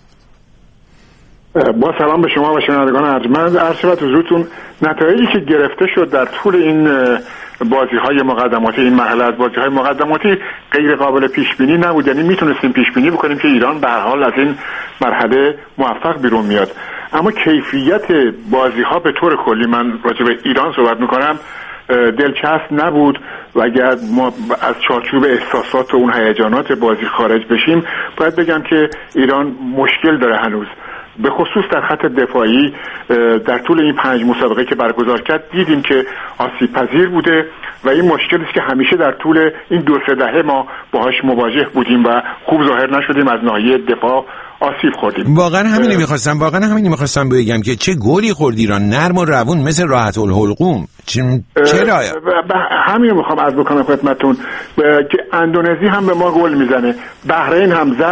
با سلام به شما و شنوندگان ارجمند. عرض شود حضورتون نتایجی که گرفته شد در طول این بازی های مقدماتی، این مرحله از بازی های مقدماتی غیر قابل پیش بینی نبود. یعنی میتونستیم پیش بینی بکنیم که ایران به هر حال از این مرحله موفق بیرون میاد، اما کیفیت بازی ها به طور کلی، من راجع به ایران صحبت میکنم، دلچسب نبود و اگر ما از چارچوب احساسات و اون هیجانات بازی خارج بشیم باید بگم که ایران مشکل داره هنوز، به خصوص در خط دفاعی. در طول این پنج مسابقه که برگزار کرد دیدیم که آسیب پذیر بوده و این مشکلی است که همیشه در طول این دو سه دهه ما باهاش مواجه بودیم و خوب ظاهر نشدیم، از ناحیه دفاع آسیب خوردیم. واقعا همینو می‌خواستم واقعا همینو می‌خواستم بگم که چه گلی خورد ایران، نرم و روون مثل راحت الحلقوم. چرا؟ همینو می‌خوام عرض بکنم خدمتتون که اندونزی هم به ما گل میزنه، بحرین هم زد،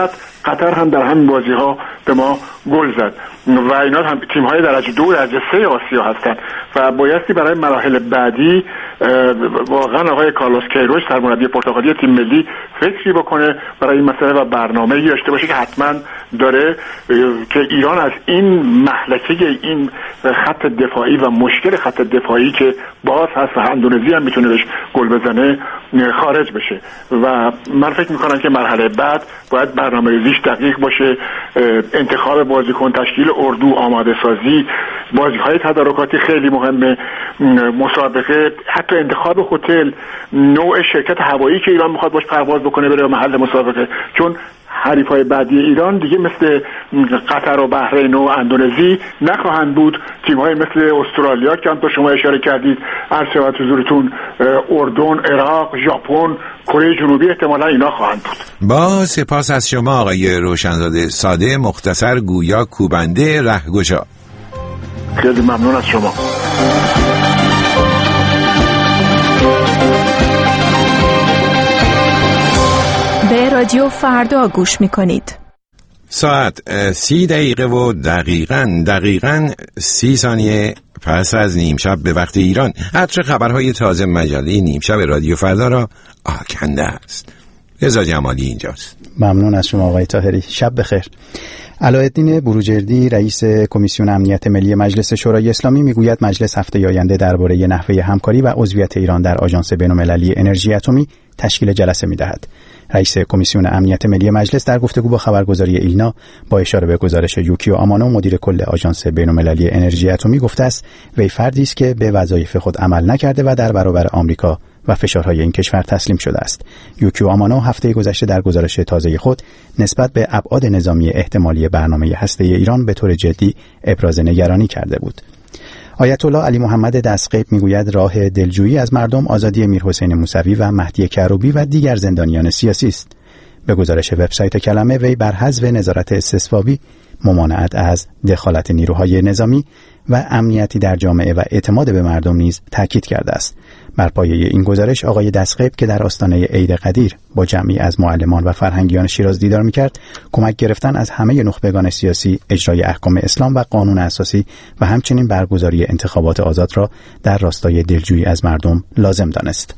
قطر هم در همین بازی‌ها به ما گل زد و اینا هم تیم‌های درجه دو درجه سه آسیا هستن و بایستی برای مراحل بعدی واقعا آقای کارلوس کیروش سرمربی پرتغالی تیم ملی فکری بکنه برای این مسئله و برنامه‌ای داشته باشه که حتما داره که ایران از این مهلکه این خط دفاعی و مشکل خط دفاعی که باز هست و اندونزی هم میتونه بهش گل بزنه خارج بشه و من فکر میکنم که مرحله بعد باید برنامه‌ریزیش دقیق باشه، انتخاب بازیکن، تشکیل اردو، آماده سازی، بازی‌های تدارکاتی خیلی مهمه، مسابقه، حتی انتخاب هتل، نوع شرکت هوایی که ایران میخواد باش پرواز بکنه بره محل مسابقه، چون حریفای بعدی ایران دیگه مثل قطر و بحرین و اندونزی نخواهند بود. تیم‌های مثل استرالیا که هم تو شما اشاره کردید، عرض شود حضورتون، اردن، عراق، ژاپن، کره جنوبی احتمالاً اینا خواهند بود. با سپاس از شما آقای روشنزاده، ساده، مختصر، گویا، کوبنده، رهگشا. خیلی ممنون از شما. به رادیو فردا گوش میکنید. ساعت سی دقیقه و دقیقاً دقیقاً سی ثانیه پس از نیم شب به وقت ایران، عطر خبرهای تازه مجله نیم شب رادیو فردا را آکنده است. رضا جمالی اینجاست. ممنون از شما آقای طاهری. شب بخیر. علاءالدین بروجردی رئیس کمیسیون امنیت ملی مجلس شورای اسلامی میگوید مجلس هفته آینده درباره نحوه همکاری و عضویت ایران در آژانس بین‌المللی انرژی اتمی تشکیل جلسه می‌دهد. رئیس کمیسیون امنیت ملی مجلس در گفتگو با خبرگزاری ایلنا با اشاره به گزارش یوکیو آمانو مدیر کل آژانس بین‌المللی انرژی اتمی گفته است وی فردی است که به وظایف خود عمل نکرده و در برابر آمریکا و فشارهای این کشور تسلیم شده است. یوکیو آمانو هفته گذشته در گزارش تازه خود نسبت به ابعاد نظامی احتمالی برنامه هسته‌ای ایران به طور جدی ابراز نگرانی کرده بود. آیت الله علی محمد دستغیب میگوید راه دلجویی از مردم آزادی میرحسین موسوی و مهدی کروبی و دیگر زندانیان سیاسی است. به گزارش وبسایت کلمه وی بر حذف نظارت استصوابی، ممانعت از دخالت نیروهای نظامی و امنیتی در جامعه و اعتماد به مردم نیز تاکید کرده است. بر پایه این گزارش آقای دستغیب که در آستانه عید قدیر با جمعی از معلمان و فرهنگیان شیراز دیدار می‌کرد، کمک گرفتن از همه نخبگان سیاسی، اجرای احکام اسلام و قانون اساسی و همچنین برگزاری انتخابات آزاد را در راستای دلجویی از مردم لازم دانست.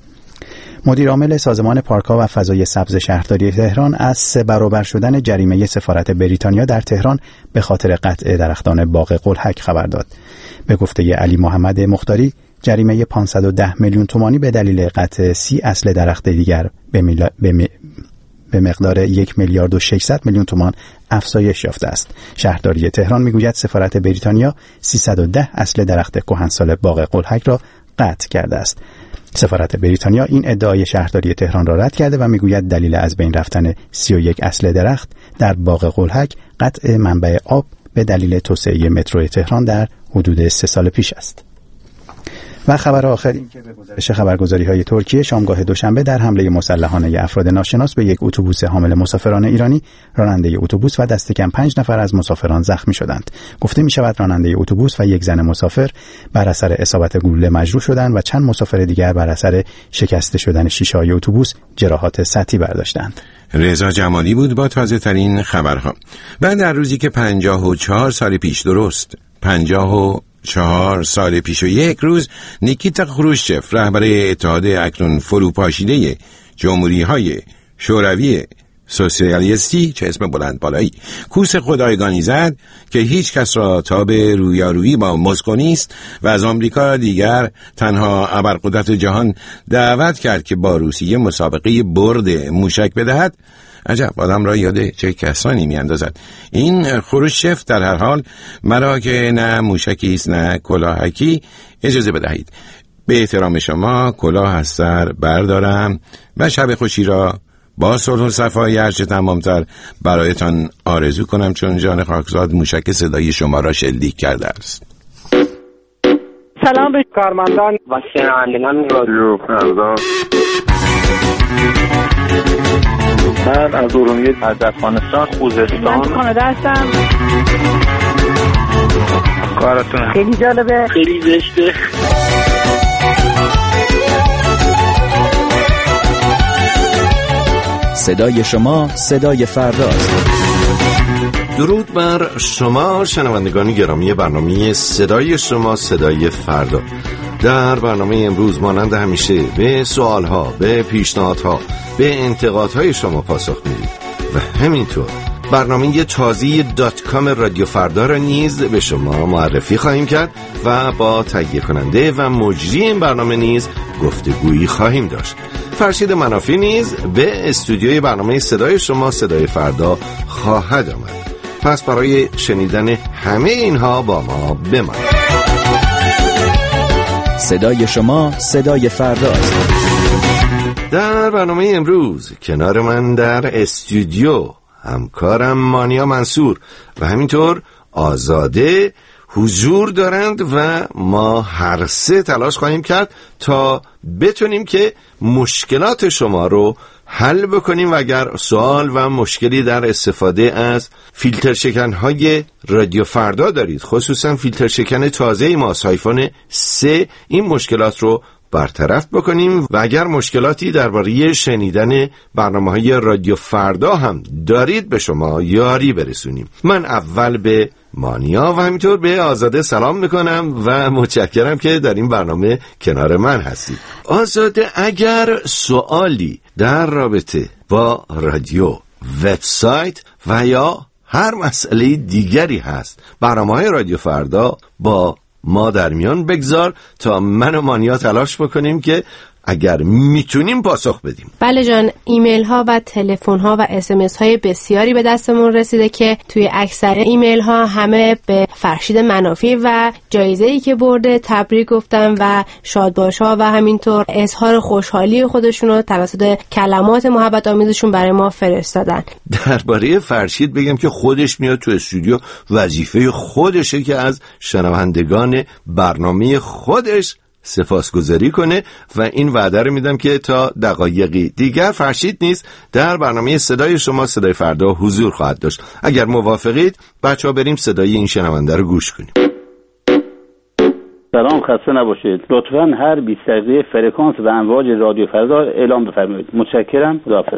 مدیر عامل سازمان پارک‌ها و فضای سبز شهرداری تهران از سه برابر شدن جریمه سفارت بریتانیا در تهران به خاطر قطع درختان باغ قلهک خبر داد. به گفته علی محمد مختاری، جریمه پانصد و ده میلیون تومانی به دلیل قطع سی اصل درخت دیگر به, میلا... به, م... به مقدار یک میلیارد و ششصد میلیون تومان افزایش یافته است. شهرداری تهران میگوید سفارت بریتانیا سیصد و ده اصل درخت کهنسال باغ قلهک را قطع کرده است. سفارت بریتانیا این ادعای شهرداری تهران را رد کرده و میگوید دلیل از بین رفتن سی و یک اصل درخت در باغ قلهک قطع منبع آب به دلیل توسعه مترو تهران در حدود سه سال پیش است. و خبر آخر این که به گزارش خبرگزاری‌های ترکیه شامگاه دوشنبه در حمله مسلحانه افراد ناشناس به یک اتوبوس حامل مسافران ایرانی، راننده اتوبوس و دست کم پنج نفر از مسافران زخمی شدند. گفته می‌شود راننده اتوبوس و یک زن مسافر بر اثر اصابت گلوله مجروح شدند و چند مسافر دیگر بر اثر شکسته شدن شیشه‌های اتوبوس جراحات سطحی برداشتند. رضا جمالی بود با تازه ترین خبرها. بعد در روزی که پنجاه و چهار سال پیش، درست پنجاه و چهار سال پیش و یک روز، نیکیتا خروشچف رهبر اتحاد اکنون فروپاشیده جمهوری‌های شوروی سوسیالیستی، چه اسم بلند بالایی، کوس خدایگانی زد که هیچ کس را تا به رویارویی با مسکو نیست و از آمریکا دیگر تنها ابرقدرت جهان دعوت کرد که با روسیه مسابقه برد موشک بدهد. عجب، آدم را یاد چه کسانی می اندازد. این خروشچف در هر حال مرا که نه موشکی است نه کلاهکی اجازه بدهید به احترام شما کلاه از سر بردارم و شب خوشی را با صلح و صفای هرچه تمامتر برایتان آرزو کنم، چون جان خاکزاد موشک صدای شما را شلیک کرده است. سلام به کارمندان و شنوندگان رادیو فردا. من از ارومیه از افغانستان خوزستان من کانادا هستم. کارتون خیلی جالبه، خیلی زشته. صدای شما صدای فرداست. درود بر شما شنوندگان گرامی برنامه صدای شما صدای فردا. در برنامه امروز مانند همیشه به سوالها، به پیشنهادها، به انتقادهای شما پاسخ میدیم و همینطور برنامه تازه دات کام رادیو فردا را نیز به شما معرفی خواهیم کرد و با تهیه کننده و مجری این برنامه نیز گفتگویی خواهیم داشت. فرشید منافی نیز به استودیوی برنامه صدای شما صدای فردا خواهد آمد. پس برای شنیدن همه اینها با ما بمانید. صدای شما صدای فردا است. در برنامه امروز کنار من در استودیو همکارم مانیا منصور و همینطور آزاده حضور دارند و ما هر سه تلاش خواهیم کرد تا بتونیم که مشکلات شما رو حل بکنیم و اگر سوال و مشکلی در استفاده از فیلتر شکن‌های رادیو فردا دارید، خصوصا فیلتر شکن تازه ما آیفون سه، این مشکلات رو برطرف بکنیم و اگر مشکلاتی درباره شنیدن برنامه‌های رادیو فردا هم دارید به شما یاری برسونیم. من اول به مانیا و همینطور به آزاده سلام میکنم و متشکرم که در این برنامه کنار من هستید. آزاده، اگر سوالی در رابطه با رادیو، وبسایت و یا هر مسئله دیگری هست، برنامه‌های رادیو فردا با ما در میان بگذار تا من و مانیا تلاش بکنیم که اگر میتونیم پاسخ بدیم. بله جان، ایمیل ها و تلفن ها و اس ام اس های بسیاری به دستمون رسیده که توی اکثر ایمیل ها همه به فرشید منافی و جایزه ای که برده تبریک گفتن و شادباش ها و همینطور اظهار خوشحالی خودشون رو توسط کلمات محبت آمیزشون برای ما فرستادن. درباره فرشید بگم که خودش میاد تو استودیو، وظیفه خودشه که از شنوندگان برنامه خودش سپاسگزاری کنه و این وعده رو میدم که تا دقایقی دیگر فرشید نیز در برنامه صدای شما صدای فردا حضور خواهد داشت. اگر موافقید بچه‌ها بریم صدای این شنونده رو گوش کنیم. سلام، خسته نباشید. لطفاً هر بیست دقیقه فرکانس و امواج رادیو فردا اعلام بفرمایید. متشکرم. خداحافظ.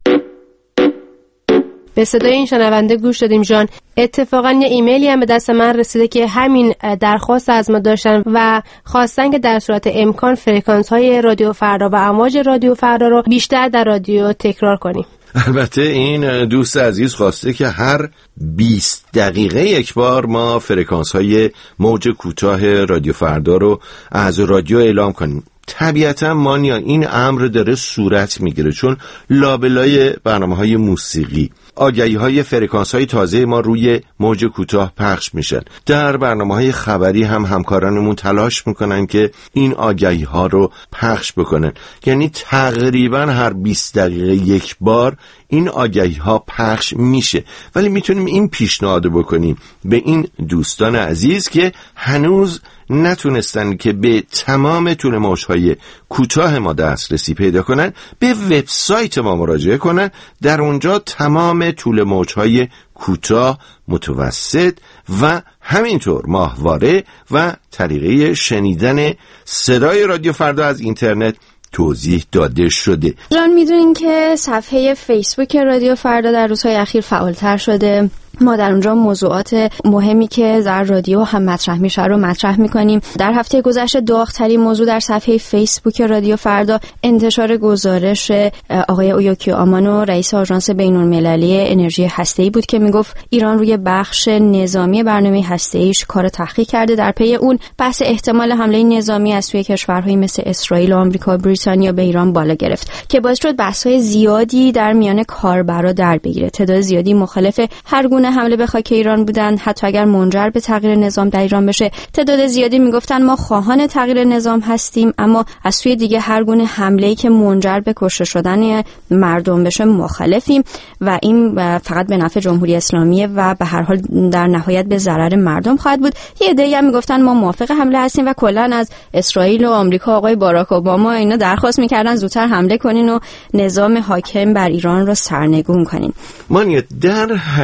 به صدای این شنونده گوش دادیم جان. اتفاقا یه ایمیلی هم به دست من رسیده که همین درخواست از ما داشتن و خواستن که در صورت امکان فرکانس های رادیو فردا و امواج رادیو فردا رو بیشتر در رادیو تکرار کنیم. البته این دوست عزیز خواسته که هر بیست دقیقه یک بار ما فرکانس های موج کوتاه رادیو فردا رو از رادیو اعلام کنیم. طبیعتا مانیا این امر داره صورت میگیره چون لابلای برنامه‌های موسیقی آگهی‌های فرکانس‌های تازه ما روی موج کوتاه پخش میشن. در برنامه‌های خبری هم همکارانمون تلاش میکنن که این آگهی‌ها رو پخش بکنن. یعنی تقریبا هر بیست دقیقه یک بار این آگهی‌ها پخش میشه. ولی میتونیم این پیشنهاد بکنیم به این دوستان عزیز که هنوز نتونستن که به تمام طول موج‌های کوتاه ما دسترسی پیدا کنن، به وبسایت ما مراجعه کنن. در اونجا تمام طول موج‌های کوتاه، متوسط و همینطور ماهواره و طریقه شنیدن صدای رادیو فردا از اینترنت توضیح داده شده. جان، میدونین که صفحه فیسبوک رادیو فردا در روزهای اخیر فعالتر شده. ما در اونجا موضوعات مهمی که در رادیو هم مطرح میشه رو مطرح میکنیم. در هفته گذشته داغ‌ترین موضوع در صفحه فیسبوک رادیو فردا انتشار گزارش آقای اویوکی آمانو، رئیس آژانس بین‌المللی انرژی هسته‌ای بود که میگفت ایران روی بخش نظامی برنامه هسته‌ایش کار تحقیق کرده. در پی اون بحث احتمال حمله نظامی از سوی کشورهایی مثل اسرائیل و آمریکا و بریتانیا به ایران بالا گرفت که باعث شد بحث‌های زیادی در میان کاربرا در بگیره. تعداد زیادی مخالف هر گونه حمله به خاک ایران بودن، حتی اگر منجر به تغییر نظام در ایران بشه. تعداد زیادی میگفتن ما خواهان تغییر نظام هستیم، اما از سوی دیگه هر گونه حمله‌ای که منجر به کشته شدن مردم بشه مخالفیم و این فقط به نفع جمهوری اسلامی و به هر حال در نهایت به ضرر مردم خواهد بود. یه عده‌ای هم میگفتن ما موافق حمله هستیم و کلا از اسرائیل و آمریکا آقای باراک اوباما اینا درخواست میکردن زودتر حمله کنین و نظام حاکم بر ایران رو سرنگون کنین. من در حقیقت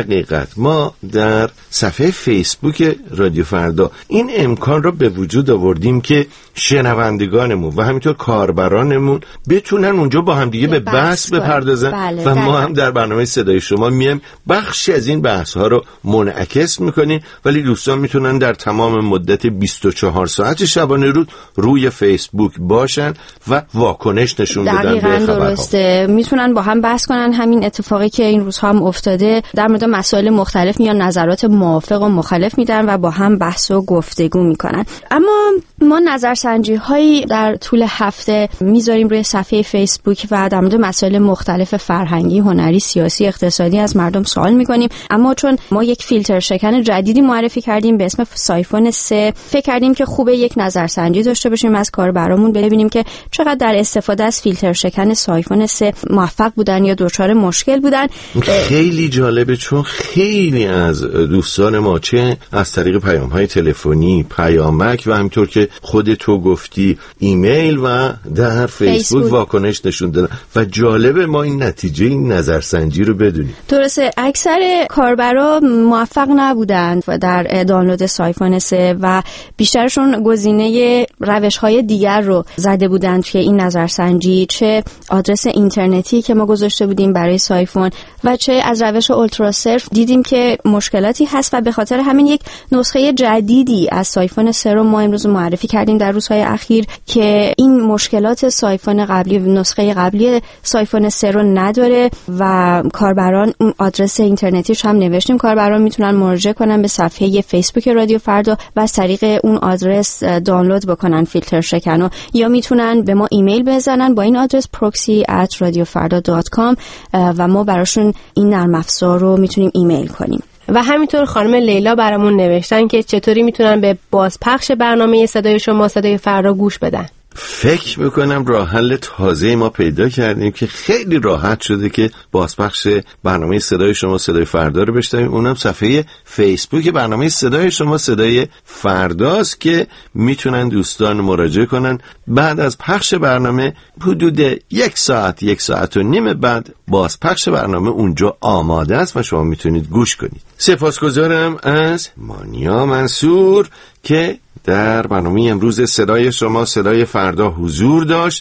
اومد ما در صفحه فیسبوک رادیو فردا این امکان رو به وجود آوردیم که شنوندگانمون و همینطور کاربرانمون بتونن اونجا با هم دیگه به بحث بپردازن. بله، و ما هم در برنامه صدای شما میایم بخشی از این بحث ها رو منعکس میکنیم، ولی دوستان میتونن در تمام مدت بیست و چهار ساعت شبانه روز روی فیسبوک باشن و واکنش نشون بدن به خبرها. درسته، میتونن با هم بحث کنن. همین اتفاقی که این روزها هم افتاده، در مورد مسائل مختلف میان نظرات موافق و مخالف میدن و با هم بحث و گفتگو میکنن. اما ما نظرسنجی هایی در طول هفته میذاریم روی صفحه فیسبوک و در مورد مسائل مختلف فرهنگی، هنری، سیاسی، اقتصادی از مردم سوال میکنیم. اما چون ما یک فیلتر شکن جدیدی معرفی کردیم به اسم سایفون سه، فکر کردیم که خوبه یک نظرسنجی داشته باشیم از کاربرامون، ببینیم که چقدر در استفاده از فیلتر شکن سایفون سه موفق بودن یا دچار مشکل بودن. خیلی جالبه چون خیلی از دوستان ما چه از طریق پیام‌های تلفنی، پیامک و همینطور که خود تو گفتی ایمیل و در فیسبوک, فیسبوک واکنش نشون دادن و جالبه ما این نتیجه این نظرسنجی رو بدونیم. درسته، اکثر کاربرا موفق نبودند در دانلود سایفون سه و بیشترشون گزینه روش‌های دیگر رو زده بودند که این نظرسنجی، چه آدرس اینترنتی که ما گذاشته بودیم برای سایفون و چه از روش اولترا صرف. دیدیم که مشکلاتی هست و به خاطر همین یک نسخه جدیدی از سایفون سه رو ما امروز معرفی کردیم در روزهای اخیر که این مشکلات سایفون قبلی، نسخه قبلی سایفون سه رو نداره و کاربران آدرس اینترنتیش هم نوشتیم، کاربران میتونن مراجعه کنن به صفحه فیسبوک رادیو فردا و از طریق اون آدرس دانلود بکنن فیلتر شکنو، یا میتونن به ما ایمیل بزنن با این آدرس proxy at radiofarda dot com و ما براشون این نرم افزار رو میتونیم ایمیل کنیم. و همینطور خانم لیلا برامون نوشتن که چطوری میتونن به بازپخش برنامه صدای شما صدای فردا گوش بدن. فکر میکنم راه حل تازه ما پیدا کردیم که خیلی راحت شده که بازپخش برنامه صدای شما صدای فردا رو بشنویم. اونم صفحه فیسبوک برنامه صدای شما صدای فرداست که میتونن دوستان مراجعه کنن. بعد از پخش برنامه حدود یک ساعت یک ساعت و نیم بعد بازپخش برنامه اونجا آماده است و شما میتونید گوش کنید. سپاسگزارم از مانیا منصور که در برنامه امروز صدای شما صدای فردا حضور داشت.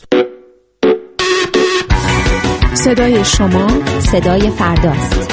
صدای شما صدای فرداست.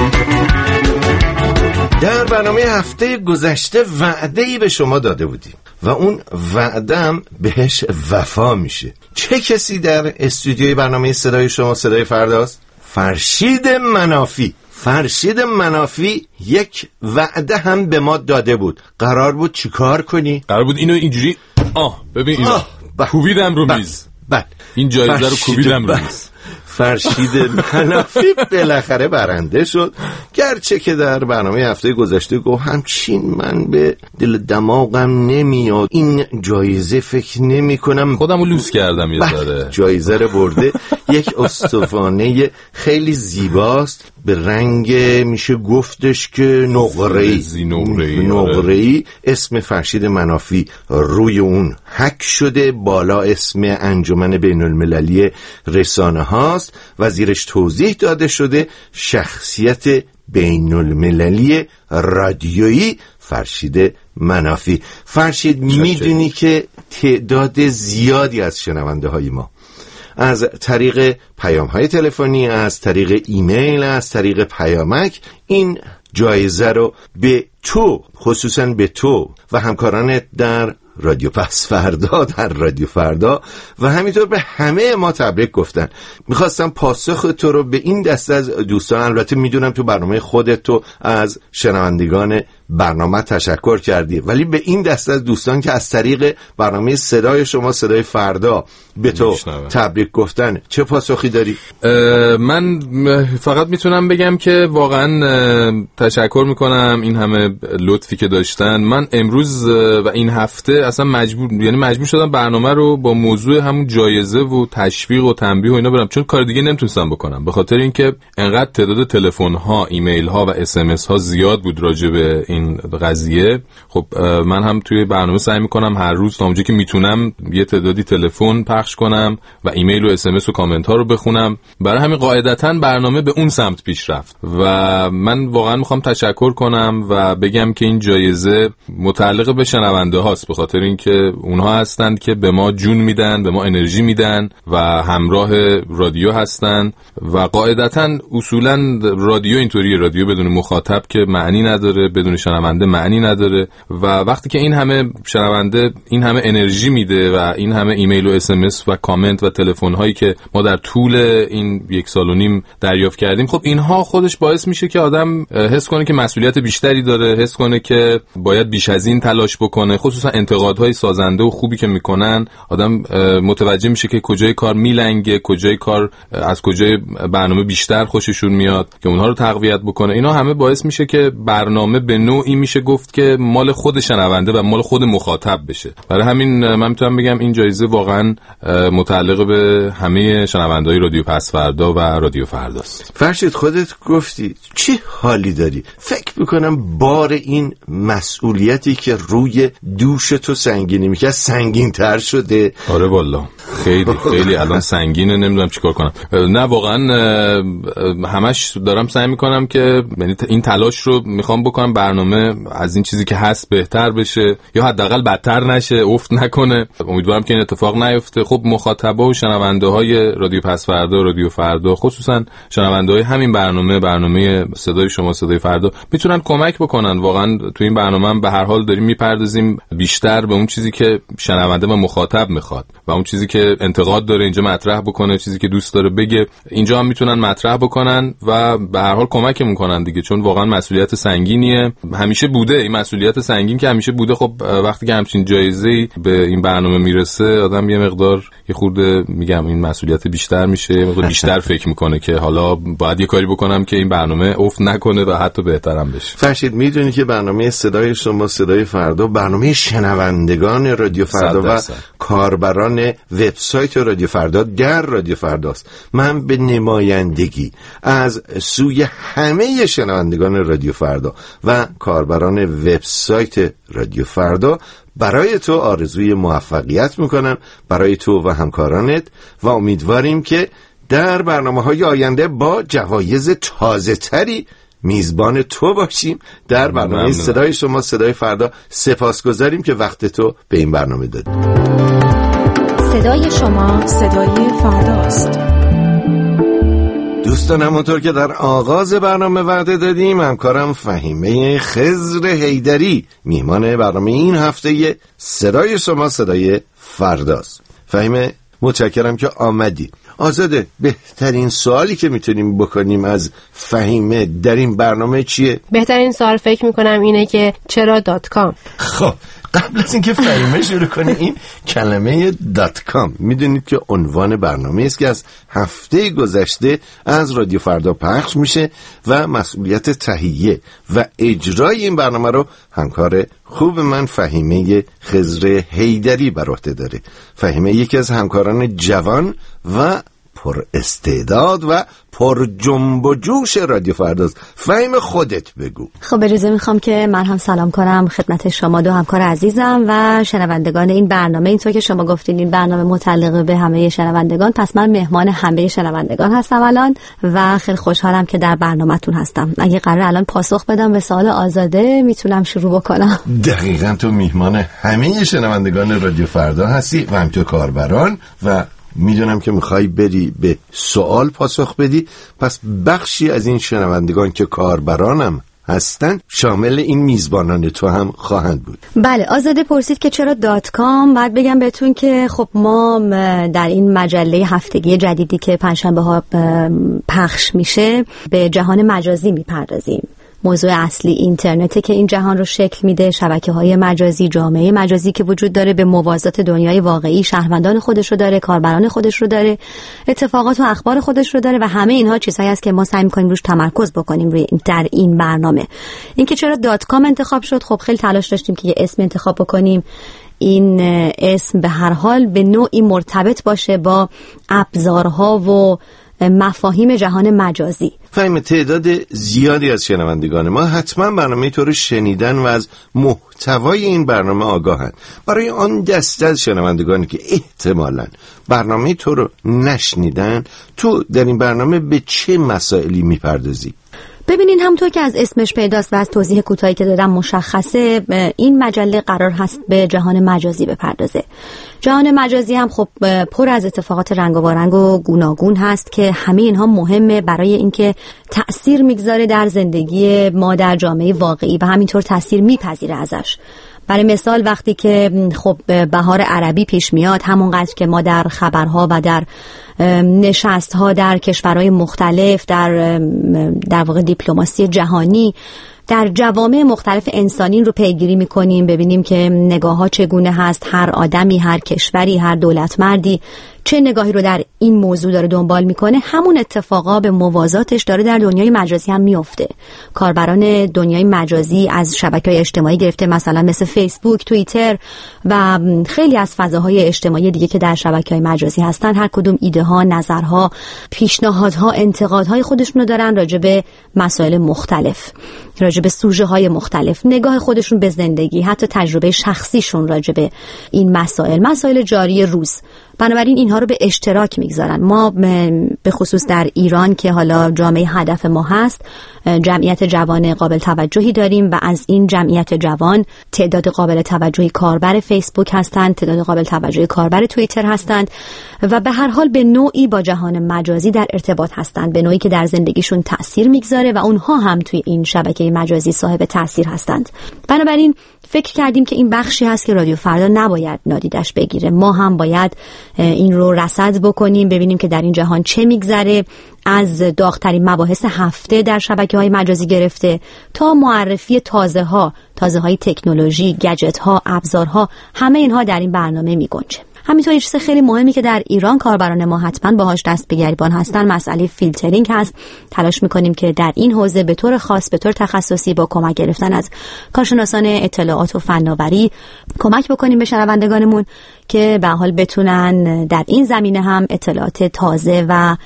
در برنامه هفته گذشته وعده‌ای به شما داده بودیم و اون وعدم بهش وفا میشه. چه کسی در استودیوی برنامه صدای شما صدای فرداست؟ فرشید منافی. فرشید منافی یک وعده هم به ما داده بود. قرار بود چیکار کنی؟ قرار بود اینو اینجوری آه ببین اینو کوبیدم رو میز. بله این جایزه رو کوبیدم رو میز. فرشید منافی بالاخره برنده شد، گرچه که در برنامه هفته گذشته گفت همچین من به دل دماغم نمیاد این جایزه، فکر نمی کنم خودمو لوس کردم یه ذره. جایزه رو برده. یک استوانه خیلی زیباست به رنگ میشه گفتش که نقره‌ای نقره‌ای اسم فرشید منافی روی اون حک شده، بالا اسم انجمن بین المللی رسانه هاست و زیرش توضیح داده شده شخصیت بین المللی رادیویی فرشید منافی. فرشید میدونی که تعداد زیادی از شنونده های ما از طریق پیام های تلفنی، از طریق ایمیل، از طریق پیامک این جایزه رو به تو، خصوصا به تو و همکارانت در رادیو پس فردا، در رادیو فردا و همینطور به همه ما تبریک گفتن. میخواستم پاسخ تو رو به این دسته از دوستان، البته میدونم تو برنامه خودت تو از شنوندگان برنامه تشکر کردی، ولی به این دسته از دوستان که از طریق برنامه صدای شما صدای فردا به تو میشنوه. تبریک گفتن چه پاسخی داری؟ من فقط میتونم بگم که واقعا تشکر میکنم این همه لطفی که داشتن. من امروز و این هفته اصلا مجبور یعنی مجبور شدم برنامه رو با موضوع همون جایزه و تشویق و تنبیه و اینا برم، چون کار دیگه نمیتونستم بکنم به خاطر اینکه انقدر تعداد تلفن ها، ایمیل ها و اس ام اس ها زیاد بود راجع به این قضیه. خب من هم توی برنامه سعی میکنم هر روز تا اونجایی که میتونم یه تعدادی تلفن پخش کنم و ایمیل و اس ام اس و کامنت ها رو بخونم. برای همین قاعدتاً برنامه به اون سمت پیش رفت و من واقعا میخوام تشکر کنم و بگم که این جایزه متعلق به شنونده هاست، به خاطر اینکه اونها هستند که به ما جون میدن، به ما انرژی میدن و همراه رادیو هستن و قاعدتاً اصولاً رادیو اینطوریه، رادیو بدون مخاطب که معنی نداره، بدون شنونده معنی نداره و وقتی که این همه شنونده این همه انرژی میده و این همه ایمیل و اس ام اس و کامنت و تلفن هایی که ما در طول این یک سال و نیم دریافت کردیم، خب اینها خودش باعث میشه که آدم حس کنه که مسئولیت بیشتری داره، حس کنه که باید بیش از این تلاش بکنه. خصوصا انتقادهای سازنده و خوبی که میکنن آدم متوجه میشه که کجای کار میلنگه، کجای کار از کجای برنامه بیشتر خوششون میاد که اونها رو تقویت بکنه. اینا همه باعث میشه که برنامه به نوعی میشه گفت که مال خود شنونده و مال خود مخاطب بشه. برای همین من میتونم بگم این جایزه واقعا متعلق به همه شنونده‌های رادیو پس فردا و رادیو فرداست. فرشید خودت گفتی چه حالی داری؟ فکر میکنم بار این مسئولیتی که روی دوش تو سنگینی میکنه سنگین تر شده. آره والا خیلی خیلی الان سنگینه، نمیدونم چیکار کنم. نه واقعا همش دارم سعی میکنم که این تلاش رو میخوام بکنم برنامه از این چیزی که هست بهتر بشه یا حداقل بدتر نشه، افت نکنه. امیدوارم که این اتفاق نیفته. خب مخاطبا و شنونده های رادیو پس فردا و رادیو فردا، خصوصا شنونده های همین برنامه برنامه صدای شما صدای فردا، میتونن کمک بکنن. واقعا تو این برنامه هم به هر حال داریم میپردازیم بیشتر به اون چیزی که شنونده و مخاطب میخواد و اون چیزی که انتقاد داره اینجا مطرح بکنه، چیزی که دوست داره بگه اینجا هم میتونن مطرح بکنن و به هر حال کمک میکنن دیگه، چون واقعا مسئولیت سنگینیه، همیشه بوده این مسئولیت سنگین که همیشه بوده. خب وقتی که همچین جایزه‌ای به این برنامه میرسه آدم یه مقدار یه خورده میگم این مسئولیت بیشتر میشه، یه مقدار بیشتر فکر میکنه که حالا باید یه کاری بکنم که این برنامه افت نکنه و حتی بهترم بشه. فرشید میدونی که برنامه صدای شما صدای فردا برنامه شنوندگان رادیو فردا و کاربران وبسایت رادیو فردا در رادیو فرداست. من به نمایندگی از سوی همه شنوندگان رادیو فردا و کاربران وبسایت رادیو فردا برای تو آرزوی موفقیت میکنم، برای تو و همکارانت، و امیدواریم که در برنامه‌های آینده با جوایز تازه تری میزبان تو باشیم در برنامه ممنون. صدای شما صدای فردا. سپاسگزاریم که وقت تو به این برنامه دادی. صدای شما صدای فرداست. دوستان همونطور که در آغاز برنامه وعده دادیم، همکارم فهیمه خضر حیدری میهمان برنامه این هفته صدای شما صدای فرداست. فهیمه متشکرم که آمدی. آزاده، بهترین سوالی که میتونیم بکنیم از فهیمه در این برنامه چیه؟ بهترین سوال فکر میکنم اینه که چرا دات کام؟ خب قبل از اینکه فهیمه شروع کنه این کلمه دات کام، میدونید که عنوان برنامه است که از هفته گذشته از رادیو فردا پخش میشه و مسئولیت تهیه و اجرای این برنامه رو همکار خوب من فهیمه خضر حیدری بر عهده داره. فهیمه یکی از همکاران جوان و پر استعداد و پر جنب و جوش رادیو فرداست. فهیم خودت بگو. خب اجازه میخوام که من هم سلام کنم خدمت شما دو همکار عزیزم و شنوندگان این برنامه. اینطور که شما گفتین این برنامه متعلق به همه شنوندگان، پس من مهمان همه شنوندگان هستم الان و خیلی خوشحالم که در برنامه‌تون هستم. اگه قرار الان پاسخ بدم به سوال آزاده میتونم شروع بکنم. دقیقاً تو میهمان همه شنوندگان رادیو فردا هستی و همینطور کاربران، و میدونم که میخوای بری به سوال پاسخ بدی، پس بخشی از این شنوندگان که کاربرانم هستن شامل این میزبانان تو هم خواهند بود. بله، آزاده پرسید که چرا دات کام. بعد بگم بهتون که خب ما در این مجله هفتگی جدیدی که پنجشنبه ها پخش میشه به جهان مجازی میپردازیم. موضوع اصلی اینترنته که این جهان رو شکل میده، شبکه‌های مجازی، جامعه مجازی که وجود داره به موازات دنیای واقعی، شهروندان خودش رو داره، کاربران خودش رو داره، اتفاقات و اخبار خودش رو داره و همه اینها چیزهایی است که ما سعی می‌کنیم روش تمرکز بکنیم روی در این برنامه. اینکه چرا دات کام انتخاب شد، خب خیلی تلاش داشتیم که یه اسم انتخاب بکنیم. این اسم به هر حال به نوعی مرتبط باشه با ابزارها و مفاهیم جهان مجازی. فهم تعداد زیادی از شنوندگان ما حتما برنامه تو رو شنیدن و از محتوای این برنامه آگاهند. برای آن دسته از شنوندگانی که احتمالاً برنامه تو رو نشنیدن، تو در این برنامه به چه مسائلی میپردازی؟ ببینین، همونطور که از اسمش پیداست و از توضیح کوتاهی که دادم مشخصه، این مجله قرار هست به جهان مجازی بپردازه. جهان مجازی هم خب پر از اتفاقات رنگ و رنگ و گوناگون هست که همه اینها مهمه برای اینکه تأثیر میگذاره در زندگی ما در جامعه واقعی و همینطور تأثیر میپذیره ازش. برای مثال وقتی که خب بهار عربی پیش میاد، همونقدر که ما در خبرها و در نشستها در کشورهای مختلف، در در واقع دیپلماسی جهانی، در جوامع مختلف انسانی رو پیگیری میکنیم، ببینیم که نگاه ها چگونه هست، هر آدمی، هر کشوری، هر دولت مردی چه نگاهی رو در این موضوع داره دنبال میکنه، همون اتفاقا به موازاتش داره در دنیای مجازی هم میفته. کاربران دنیای مجازی از شبکه‌های اجتماعی گرفته مثلا مثل فیسبوک، توییتر و خیلی از فضاهای اجتماعی دیگه که در شبکه‌های مجازی هستن، هر کدوم ایده ها، نظرها، پیشنهادها، انتقادهای خودشونو دارن راجع به مسائل مختلف، راجع به سوژه های مختلف، نگاه خودشون به زندگی، حتی تجربه شخصیشون راجع به این مسائل، مسائل جاری روز. بنابراین اینها رو به اشتراک میگذارن. ما به خصوص در ایران که حالا جامعه هدف ما هست، جمعیت جوان قابل توجهی داریم و از این جمعیت جوان تعداد قابل توجهی کاربر فیسبوک هستند، تعداد قابل توجهی کاربر توییتر هستند و به هر حال به نوعی با جهان مجازی در ارتباط هستند، به نوعی که در زندگیشون تأثیر میگذاره و اونها هم توی این شبکه مجازی صاحب تأثیر هستند. بنابراین فکر کردیم که این بخشی هست که رادیو فردا نباید نادیدش بگیره. ما هم باید این رو رصد بکنیم، ببینیم که در این جهان چه میگذره، از داغ‌ترین مباحث هفته در شبکه‌های مجازی گرفته تا معرفی تازه ها، تازه های تکنولوژی، گجت ها، ابزارها، همه اینها در این برنامه میگنجه. همینطور یه چیز خیلی مهمی که در ایران کاربران ما حتما باهاش دست به گریبان هستن مسئله فیلترینگ هست. تلاش میکنیم که در این حوزه به طور خاص، به طور تخصصی با کمک گرفتن از کارشناسان اطلاعات و فناوری کمک بکنیم به شنوندگانمون که به حال بتونن در این زمینه هم اطلاعات تازه و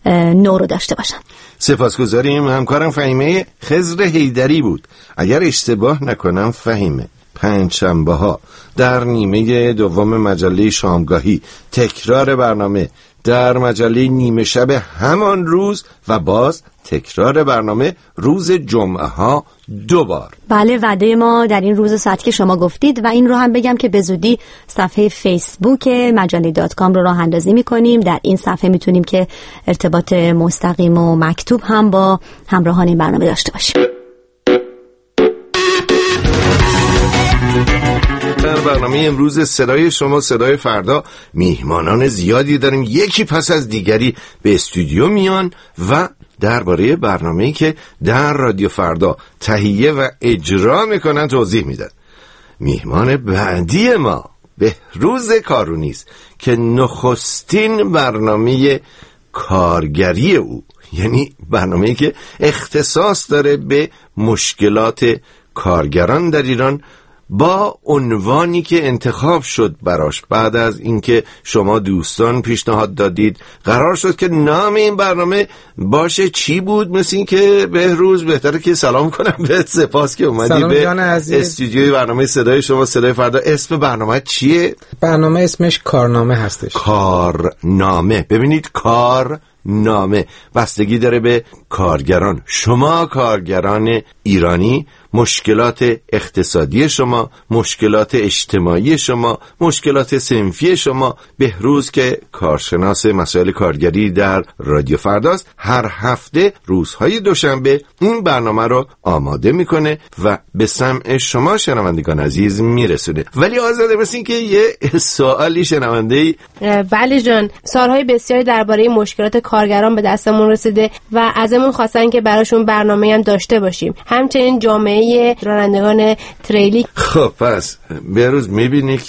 نو رو داشته باشن. سپاسگزاریم. همکارم فهیمه خضر حیدری بود. اگر اشتباه نکنم فهیمه پنجشنبه ها در نیمه دوم مجله شامگاهی، تکرار برنامه در مجله نیمه شب همان روز و باز تکرار برنامه روز جمعه ها دو بار. بله، وعده ما در این روز ساعتی که شما گفتید و این رو هم بگم که به زودی صفحه فیسبوک مجله دات کام رو راه اندازی میکنیم. در این صفحه میتونیم که ارتباط مستقیم و مکتوب هم با همراهان این برنامه داشته باشیم. در برنامه امروز صدای شما صدای فردا میهمانان زیادی داریم، یکی پس از دیگری به استودیو میان و درباره برنامه‌ای که در رادیو فردا تهیه و اجرا میکنن توضیح میدن. میهمان بعدی ما بهروز کارونی است که نخستین برنامه کارگری او، یعنی برنامه‌ای که اختصاص داره به مشکلات کارگران در ایران، با عنوانی که انتخاب شد براش بعد از اینکه شما دوستان پیشنهاد دادید، قرار شد که نام این برنامه باشه چی بود؟ مثل این که بهروز بهتره که سلام کنم بهت. سپاس که اومدی به استودیوی برنامه صدای شما صدای فردا. اسم برنامه چیه؟ برنامه اسمش کارنامه هستش. کارنامه. ببینید، کار نامه بستگی داره به کارگران. شما کارگران ایرانی، مشکلات اقتصادی شما، مشکلات اجتماعی شما، مشکلات صنفی شما. بهروز که کارشناس مسائل کارگری در رادیو فرداست، هر هفته روزهای دوشنبه این برنامه رو آماده میکنه و به سمع شما شنوندگان عزیز میرسونه. ولی آزاده، مثل این که یه سوالی شنونده‌ای بله جان، سالهای بسیاری درباره مشکلات کارگران به دستمون رسیده و ازمون خواستن که براشون برنامه‌ای هم داشته باشیم. همچنین جامعه رانندگان تریلی. خب پس بهروز میبینی که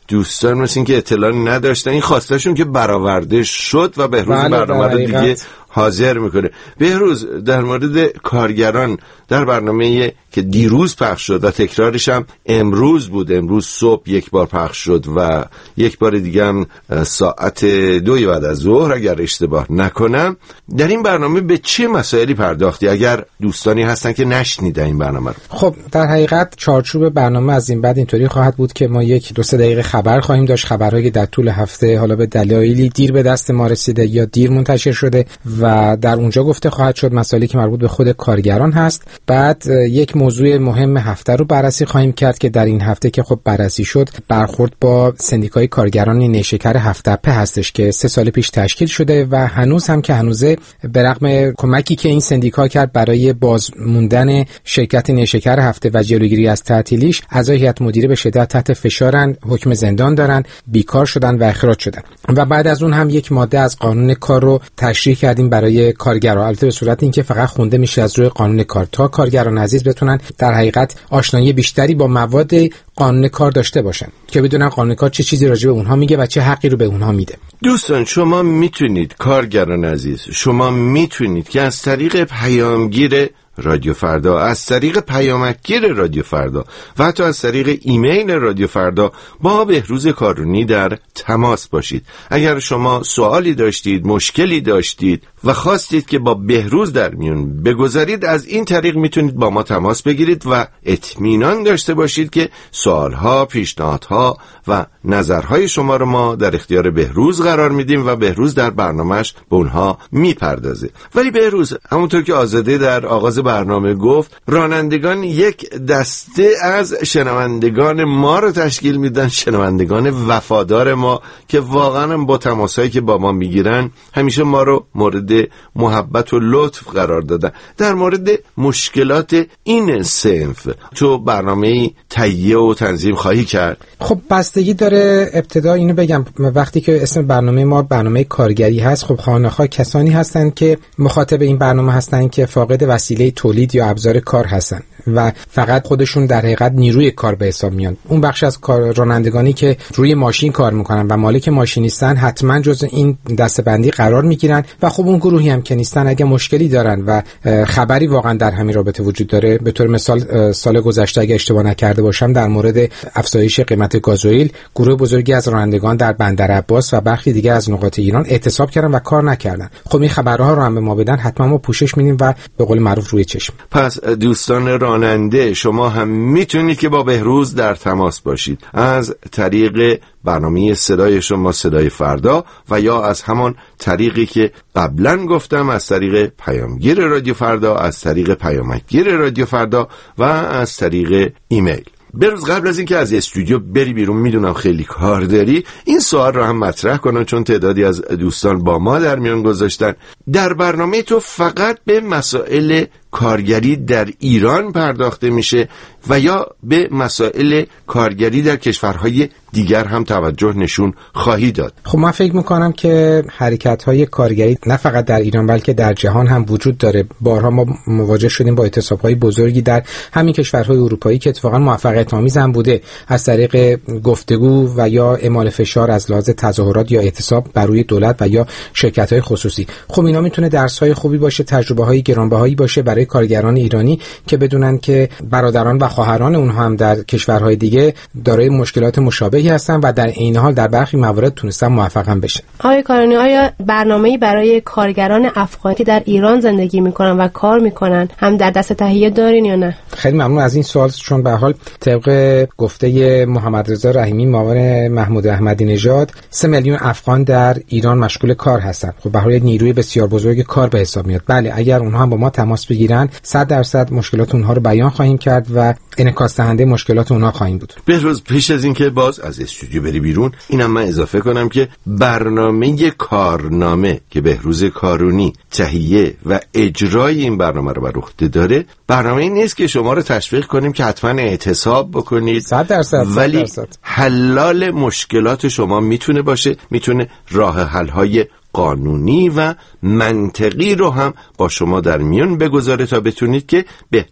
دوستان مثل این که اطلاع نداشتن، این خواستشون که برآورده شد و بهروز برنامه رو دیگه حاضر میکنه. بهروز، در مورد کارگران در برنامه که دیروز پخش شد و تکرارش هم امروز بود، امروز صبح یک بار پخش شد و یک بار دیگه هم ساعت دوی بعد از ظهر اگر اشتباه نکنم، در این برنامه به چه مسائلی پرداختی اگر دوستانی هستن که نشنیدن این برنامه رو؟ خب در حقیقت چارچوب برنامه از این بعد اینطوری خواهد بود که ما یک دو سه دقیقه خبر خواهیم داشت، خبرهایی در طول هفته حالا به دلایلی دیر به دست ما رسیده یا دیر منتشر شده و در اونجا گفته خواهد شد مسائلی که مربوط به خود کارگران هست. بعد یک موضوع مهم هفته رو بررسی خواهیم کرد که در این هفته که خب بررسی شد برخورد با سندیکای کارگران نیشکر هفت‌تپه هستش که سه سال پیش تشکیل شده و هنوز هم که هنوزه به رغم کمکی که این سندیکا کرد برای باز موندن شرکت نیشکر هفته و جلوگیری از تعطیلیش، اعضای هیئت مدیره به شدت تحت فشارن، حکم زندان دارن، بیکار شدن و اخراج شدن. و بعد از اون هم یک ماده از قانون کار رو تشریح کردیم برای کارگران، البته به صورت اینکه فقط خونده میشه از روی قانون کار تا کارگران عزیز بتونن در حقیقت آشنایی بیشتری با مواد قانون کار داشته باشن که بدونن قانون کار چه چیزی راجع به اونها میگه و چه حقی رو به اونها میده. دوستان شما میتونید، کارگران عزیز، شما میتونید که از طریق پیامگیر رادیو فردا، از طریق پیامکگیر رادیو فردا و حتی از طریق ایمیل رادیو فردا با بهروز کارونی در تماس باشید. اگر شما سوالی داشتید، مشکلی داشتید و خواستید که با بهروز در میون بگذارید، از این طریق میتونید با ما تماس بگیرید و اطمینان داشته باشید که سوالها، پیشنهادها و نظرهای شما رو ما در اختیار بهروز قرار میدیم و بهروز در برنامهش به اونها میپردازه. ولی بهروز، همونطور که آزاده در آغاز برنامه گفت، رانندگان یک دسته از شنوندگان ما رو تشکیل میدن، شنوندگان وفادار ما که واقعا با تماسایی که با ما میگیرن همیشه ما رو مورد محبت و لطف قرار دادن. در مورد مشکلات این صنف تو برنامه تهیه و تنظیم خواهی کرد؟ خب بستگی داره. ابتدا اینو بگم، وقتی که اسم برنامه ما برنامه کارگری هست، خب خانه‌ها کسانی هستن که مخاطب این برنامه هستن که فاقد وسیله تولید یا ابزار کار هستن و فقط خودشون در حقیقت نیروی کار به حساب میان. اون بخش از کار رانندگانی که روی ماشین کار میکنن و مالک ماشین نیستن حتما جزء این دسته‌بندی قرار میگیرن و خب اون گروهی هم که نیستن اگه مشکلی دارن و خبری واقعا در همین رابطه وجود داره، به طور مثال سال گذشته اگه اشتباه نکرده باشم در مورد افزایش قیمت گازوئیل، گروه بزرگی از رانندگان در بندر عباس و برخی دیگه از نقاط ایران اعتصاب کردن و کار نکردن. خب این خبرها رو هم به ما بدن، حتما ما پوشش میدیم و به قول معروف روی چشم. پس دوستان راننده، شما هم میتونید که با بهروز در تماس باشید از طریق برنامه صدای شما، صدای فردا، و یا از همان طریقی که قبلا گفتم، از طریق پیامگیر رادیو فردا، از طریق پیامکگیر رادیو فردا و از طریق ایمیل. بروز قبل از اینکه از استودیو بری بیرون، میدونم خیلی کار داری، این سوال رو هم مطرح کنم چون تعدادی از دوستان با ما در میان گذاشتن. در برنامه تو فقط به مسائل کارگری در ایران پرداخته میشه و یا به مسائل کارگری در کشورهای دیگر هم توجه نشون خواهی داد؟ خب من فکر میکنم که حرکت‌های کارگری نه فقط در ایران بلکه در جهان هم وجود داره. بارها ما مواجه شدیم با اعتصاب‌های بزرگی در همین کشورهای اروپایی که اتفاقا موفقیت آمیز هم بوده، از طریق گفتگو و یا اعمال فشار از لحاظ تظاهرات یا اعتصاب بر روی دولت و یا شرکت‌های خصوصی. خب اینا میتونه درس‌های خوبی باشه، تجربه‌های گرانبهایی باشه برای کارگران ایرانی که بدونن که برادران و خواهران اونها هم در کشورهای دیگه دارای مشکلات مشابهی هستن و در این حال در برخی موارد تونستن موفق هم بشن. آقای کارونی، آیا برنامه‌ای برای کارگران افغانی که در ایران زندگی میکنن و کار میکنن هم در دست تهیه دارین یا نه؟ خیلی ممنون از این سوال، چون به هر حال طبق گفته محمد رضا رحیمی معاون محمود احمدی نژاد سه میلیون افغان در ایران مشغول کار هستن. خب به هر حال نیروی بسیار بزرگ کار به حساب میاد. بله، اگر اونها هم با ما تماس بگیرن صد درصد مشکلات اونها رو بیان خواهیم کرد و انعکاس دهنده مشکلات اونها خواهیم بود. بهروز، پیش از اینکه باز از استودیو بری بیرون، اینم من اضافه کنم که برنامه کارنامه که بهروز کارونی تهیه و اجرای این برنامه رو بر عهده داره، برنامه این نیست که شما رو تشویق کنیم که حتما اعتصاب بکنید، صد درصد، ولی صد حلال مشکلات شما میتونه باشه، میتونه راه حل‌های قانونی و منطقی رو هم با شما در میان بگذاره تا بتونید که به حق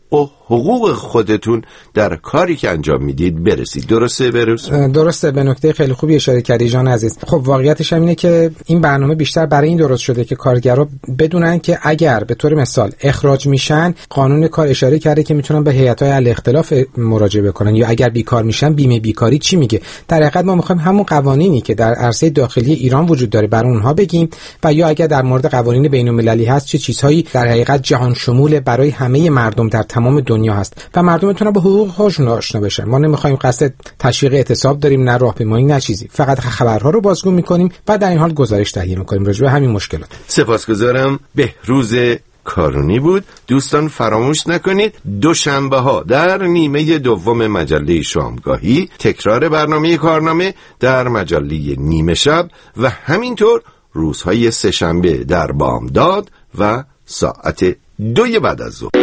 و حقوق خودتون در کاری که انجام میدید برسید. درسته بروز؟ درسته، به نکته خیلی خوبی اشاره کردی جان عزیز. خب واقعیتش هم اینه که این برنامه بیشتر برای این درست شده که کارگرها بدونن که اگر به طور مثال اخراج میشن، قانون کار اشاره کرده که میتونن به هیئت‌های الاختلاف مراجعه بکنن، یا اگر بیکار میشن بیمه بیکاری چی میگه. در حقیقت ما میخوایم همون قوانینی که در عرصه داخلی ایران وجود داره برای اونها بگیم، و یا اگر در مورد قوانین بین‌المللی هست چه چیزهایی در حقیقت جهان شمول برای همه مردم در تمام دنیا هست و مردم میتونن به حقوق خودشون آشنا بشن. ما نمیخوایم قصد تشویق اعتصاب داریم، نه راهپیمایی، نه چیزی، فقط خبرها رو بازگو میکنیم و در این حال گزارش تهیه میکنیم راجع به همین مشکلات. سپاسگزارم. بهروز کارونی بود. دوستان فراموش نکنید دوشنبه ها در نیمه دوم مجله شامگاهی، تکرار برنامه کارنامه در مجله نیمه شب و همینطور روزهای سه‌شنبه در بامداد و ساعت دوی بعد از ظهر.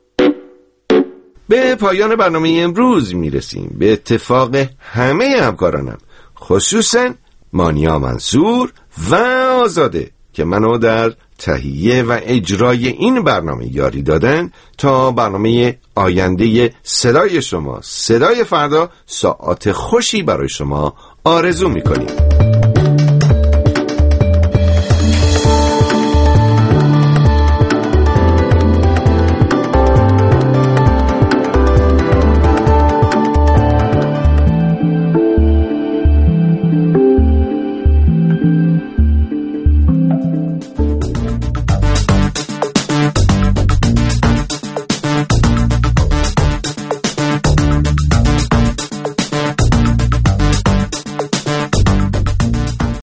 به پایان برنامه امروز میرسیم. به اتفاق همه همکارانم، خصوصا مانیا منصور و آزاده که منو در تهیه و اجرای این برنامه یاری دادن، تا برنامه آینده صدای شما، صدای فردا، ساعات خوشی برای شما آرزو میکنیم.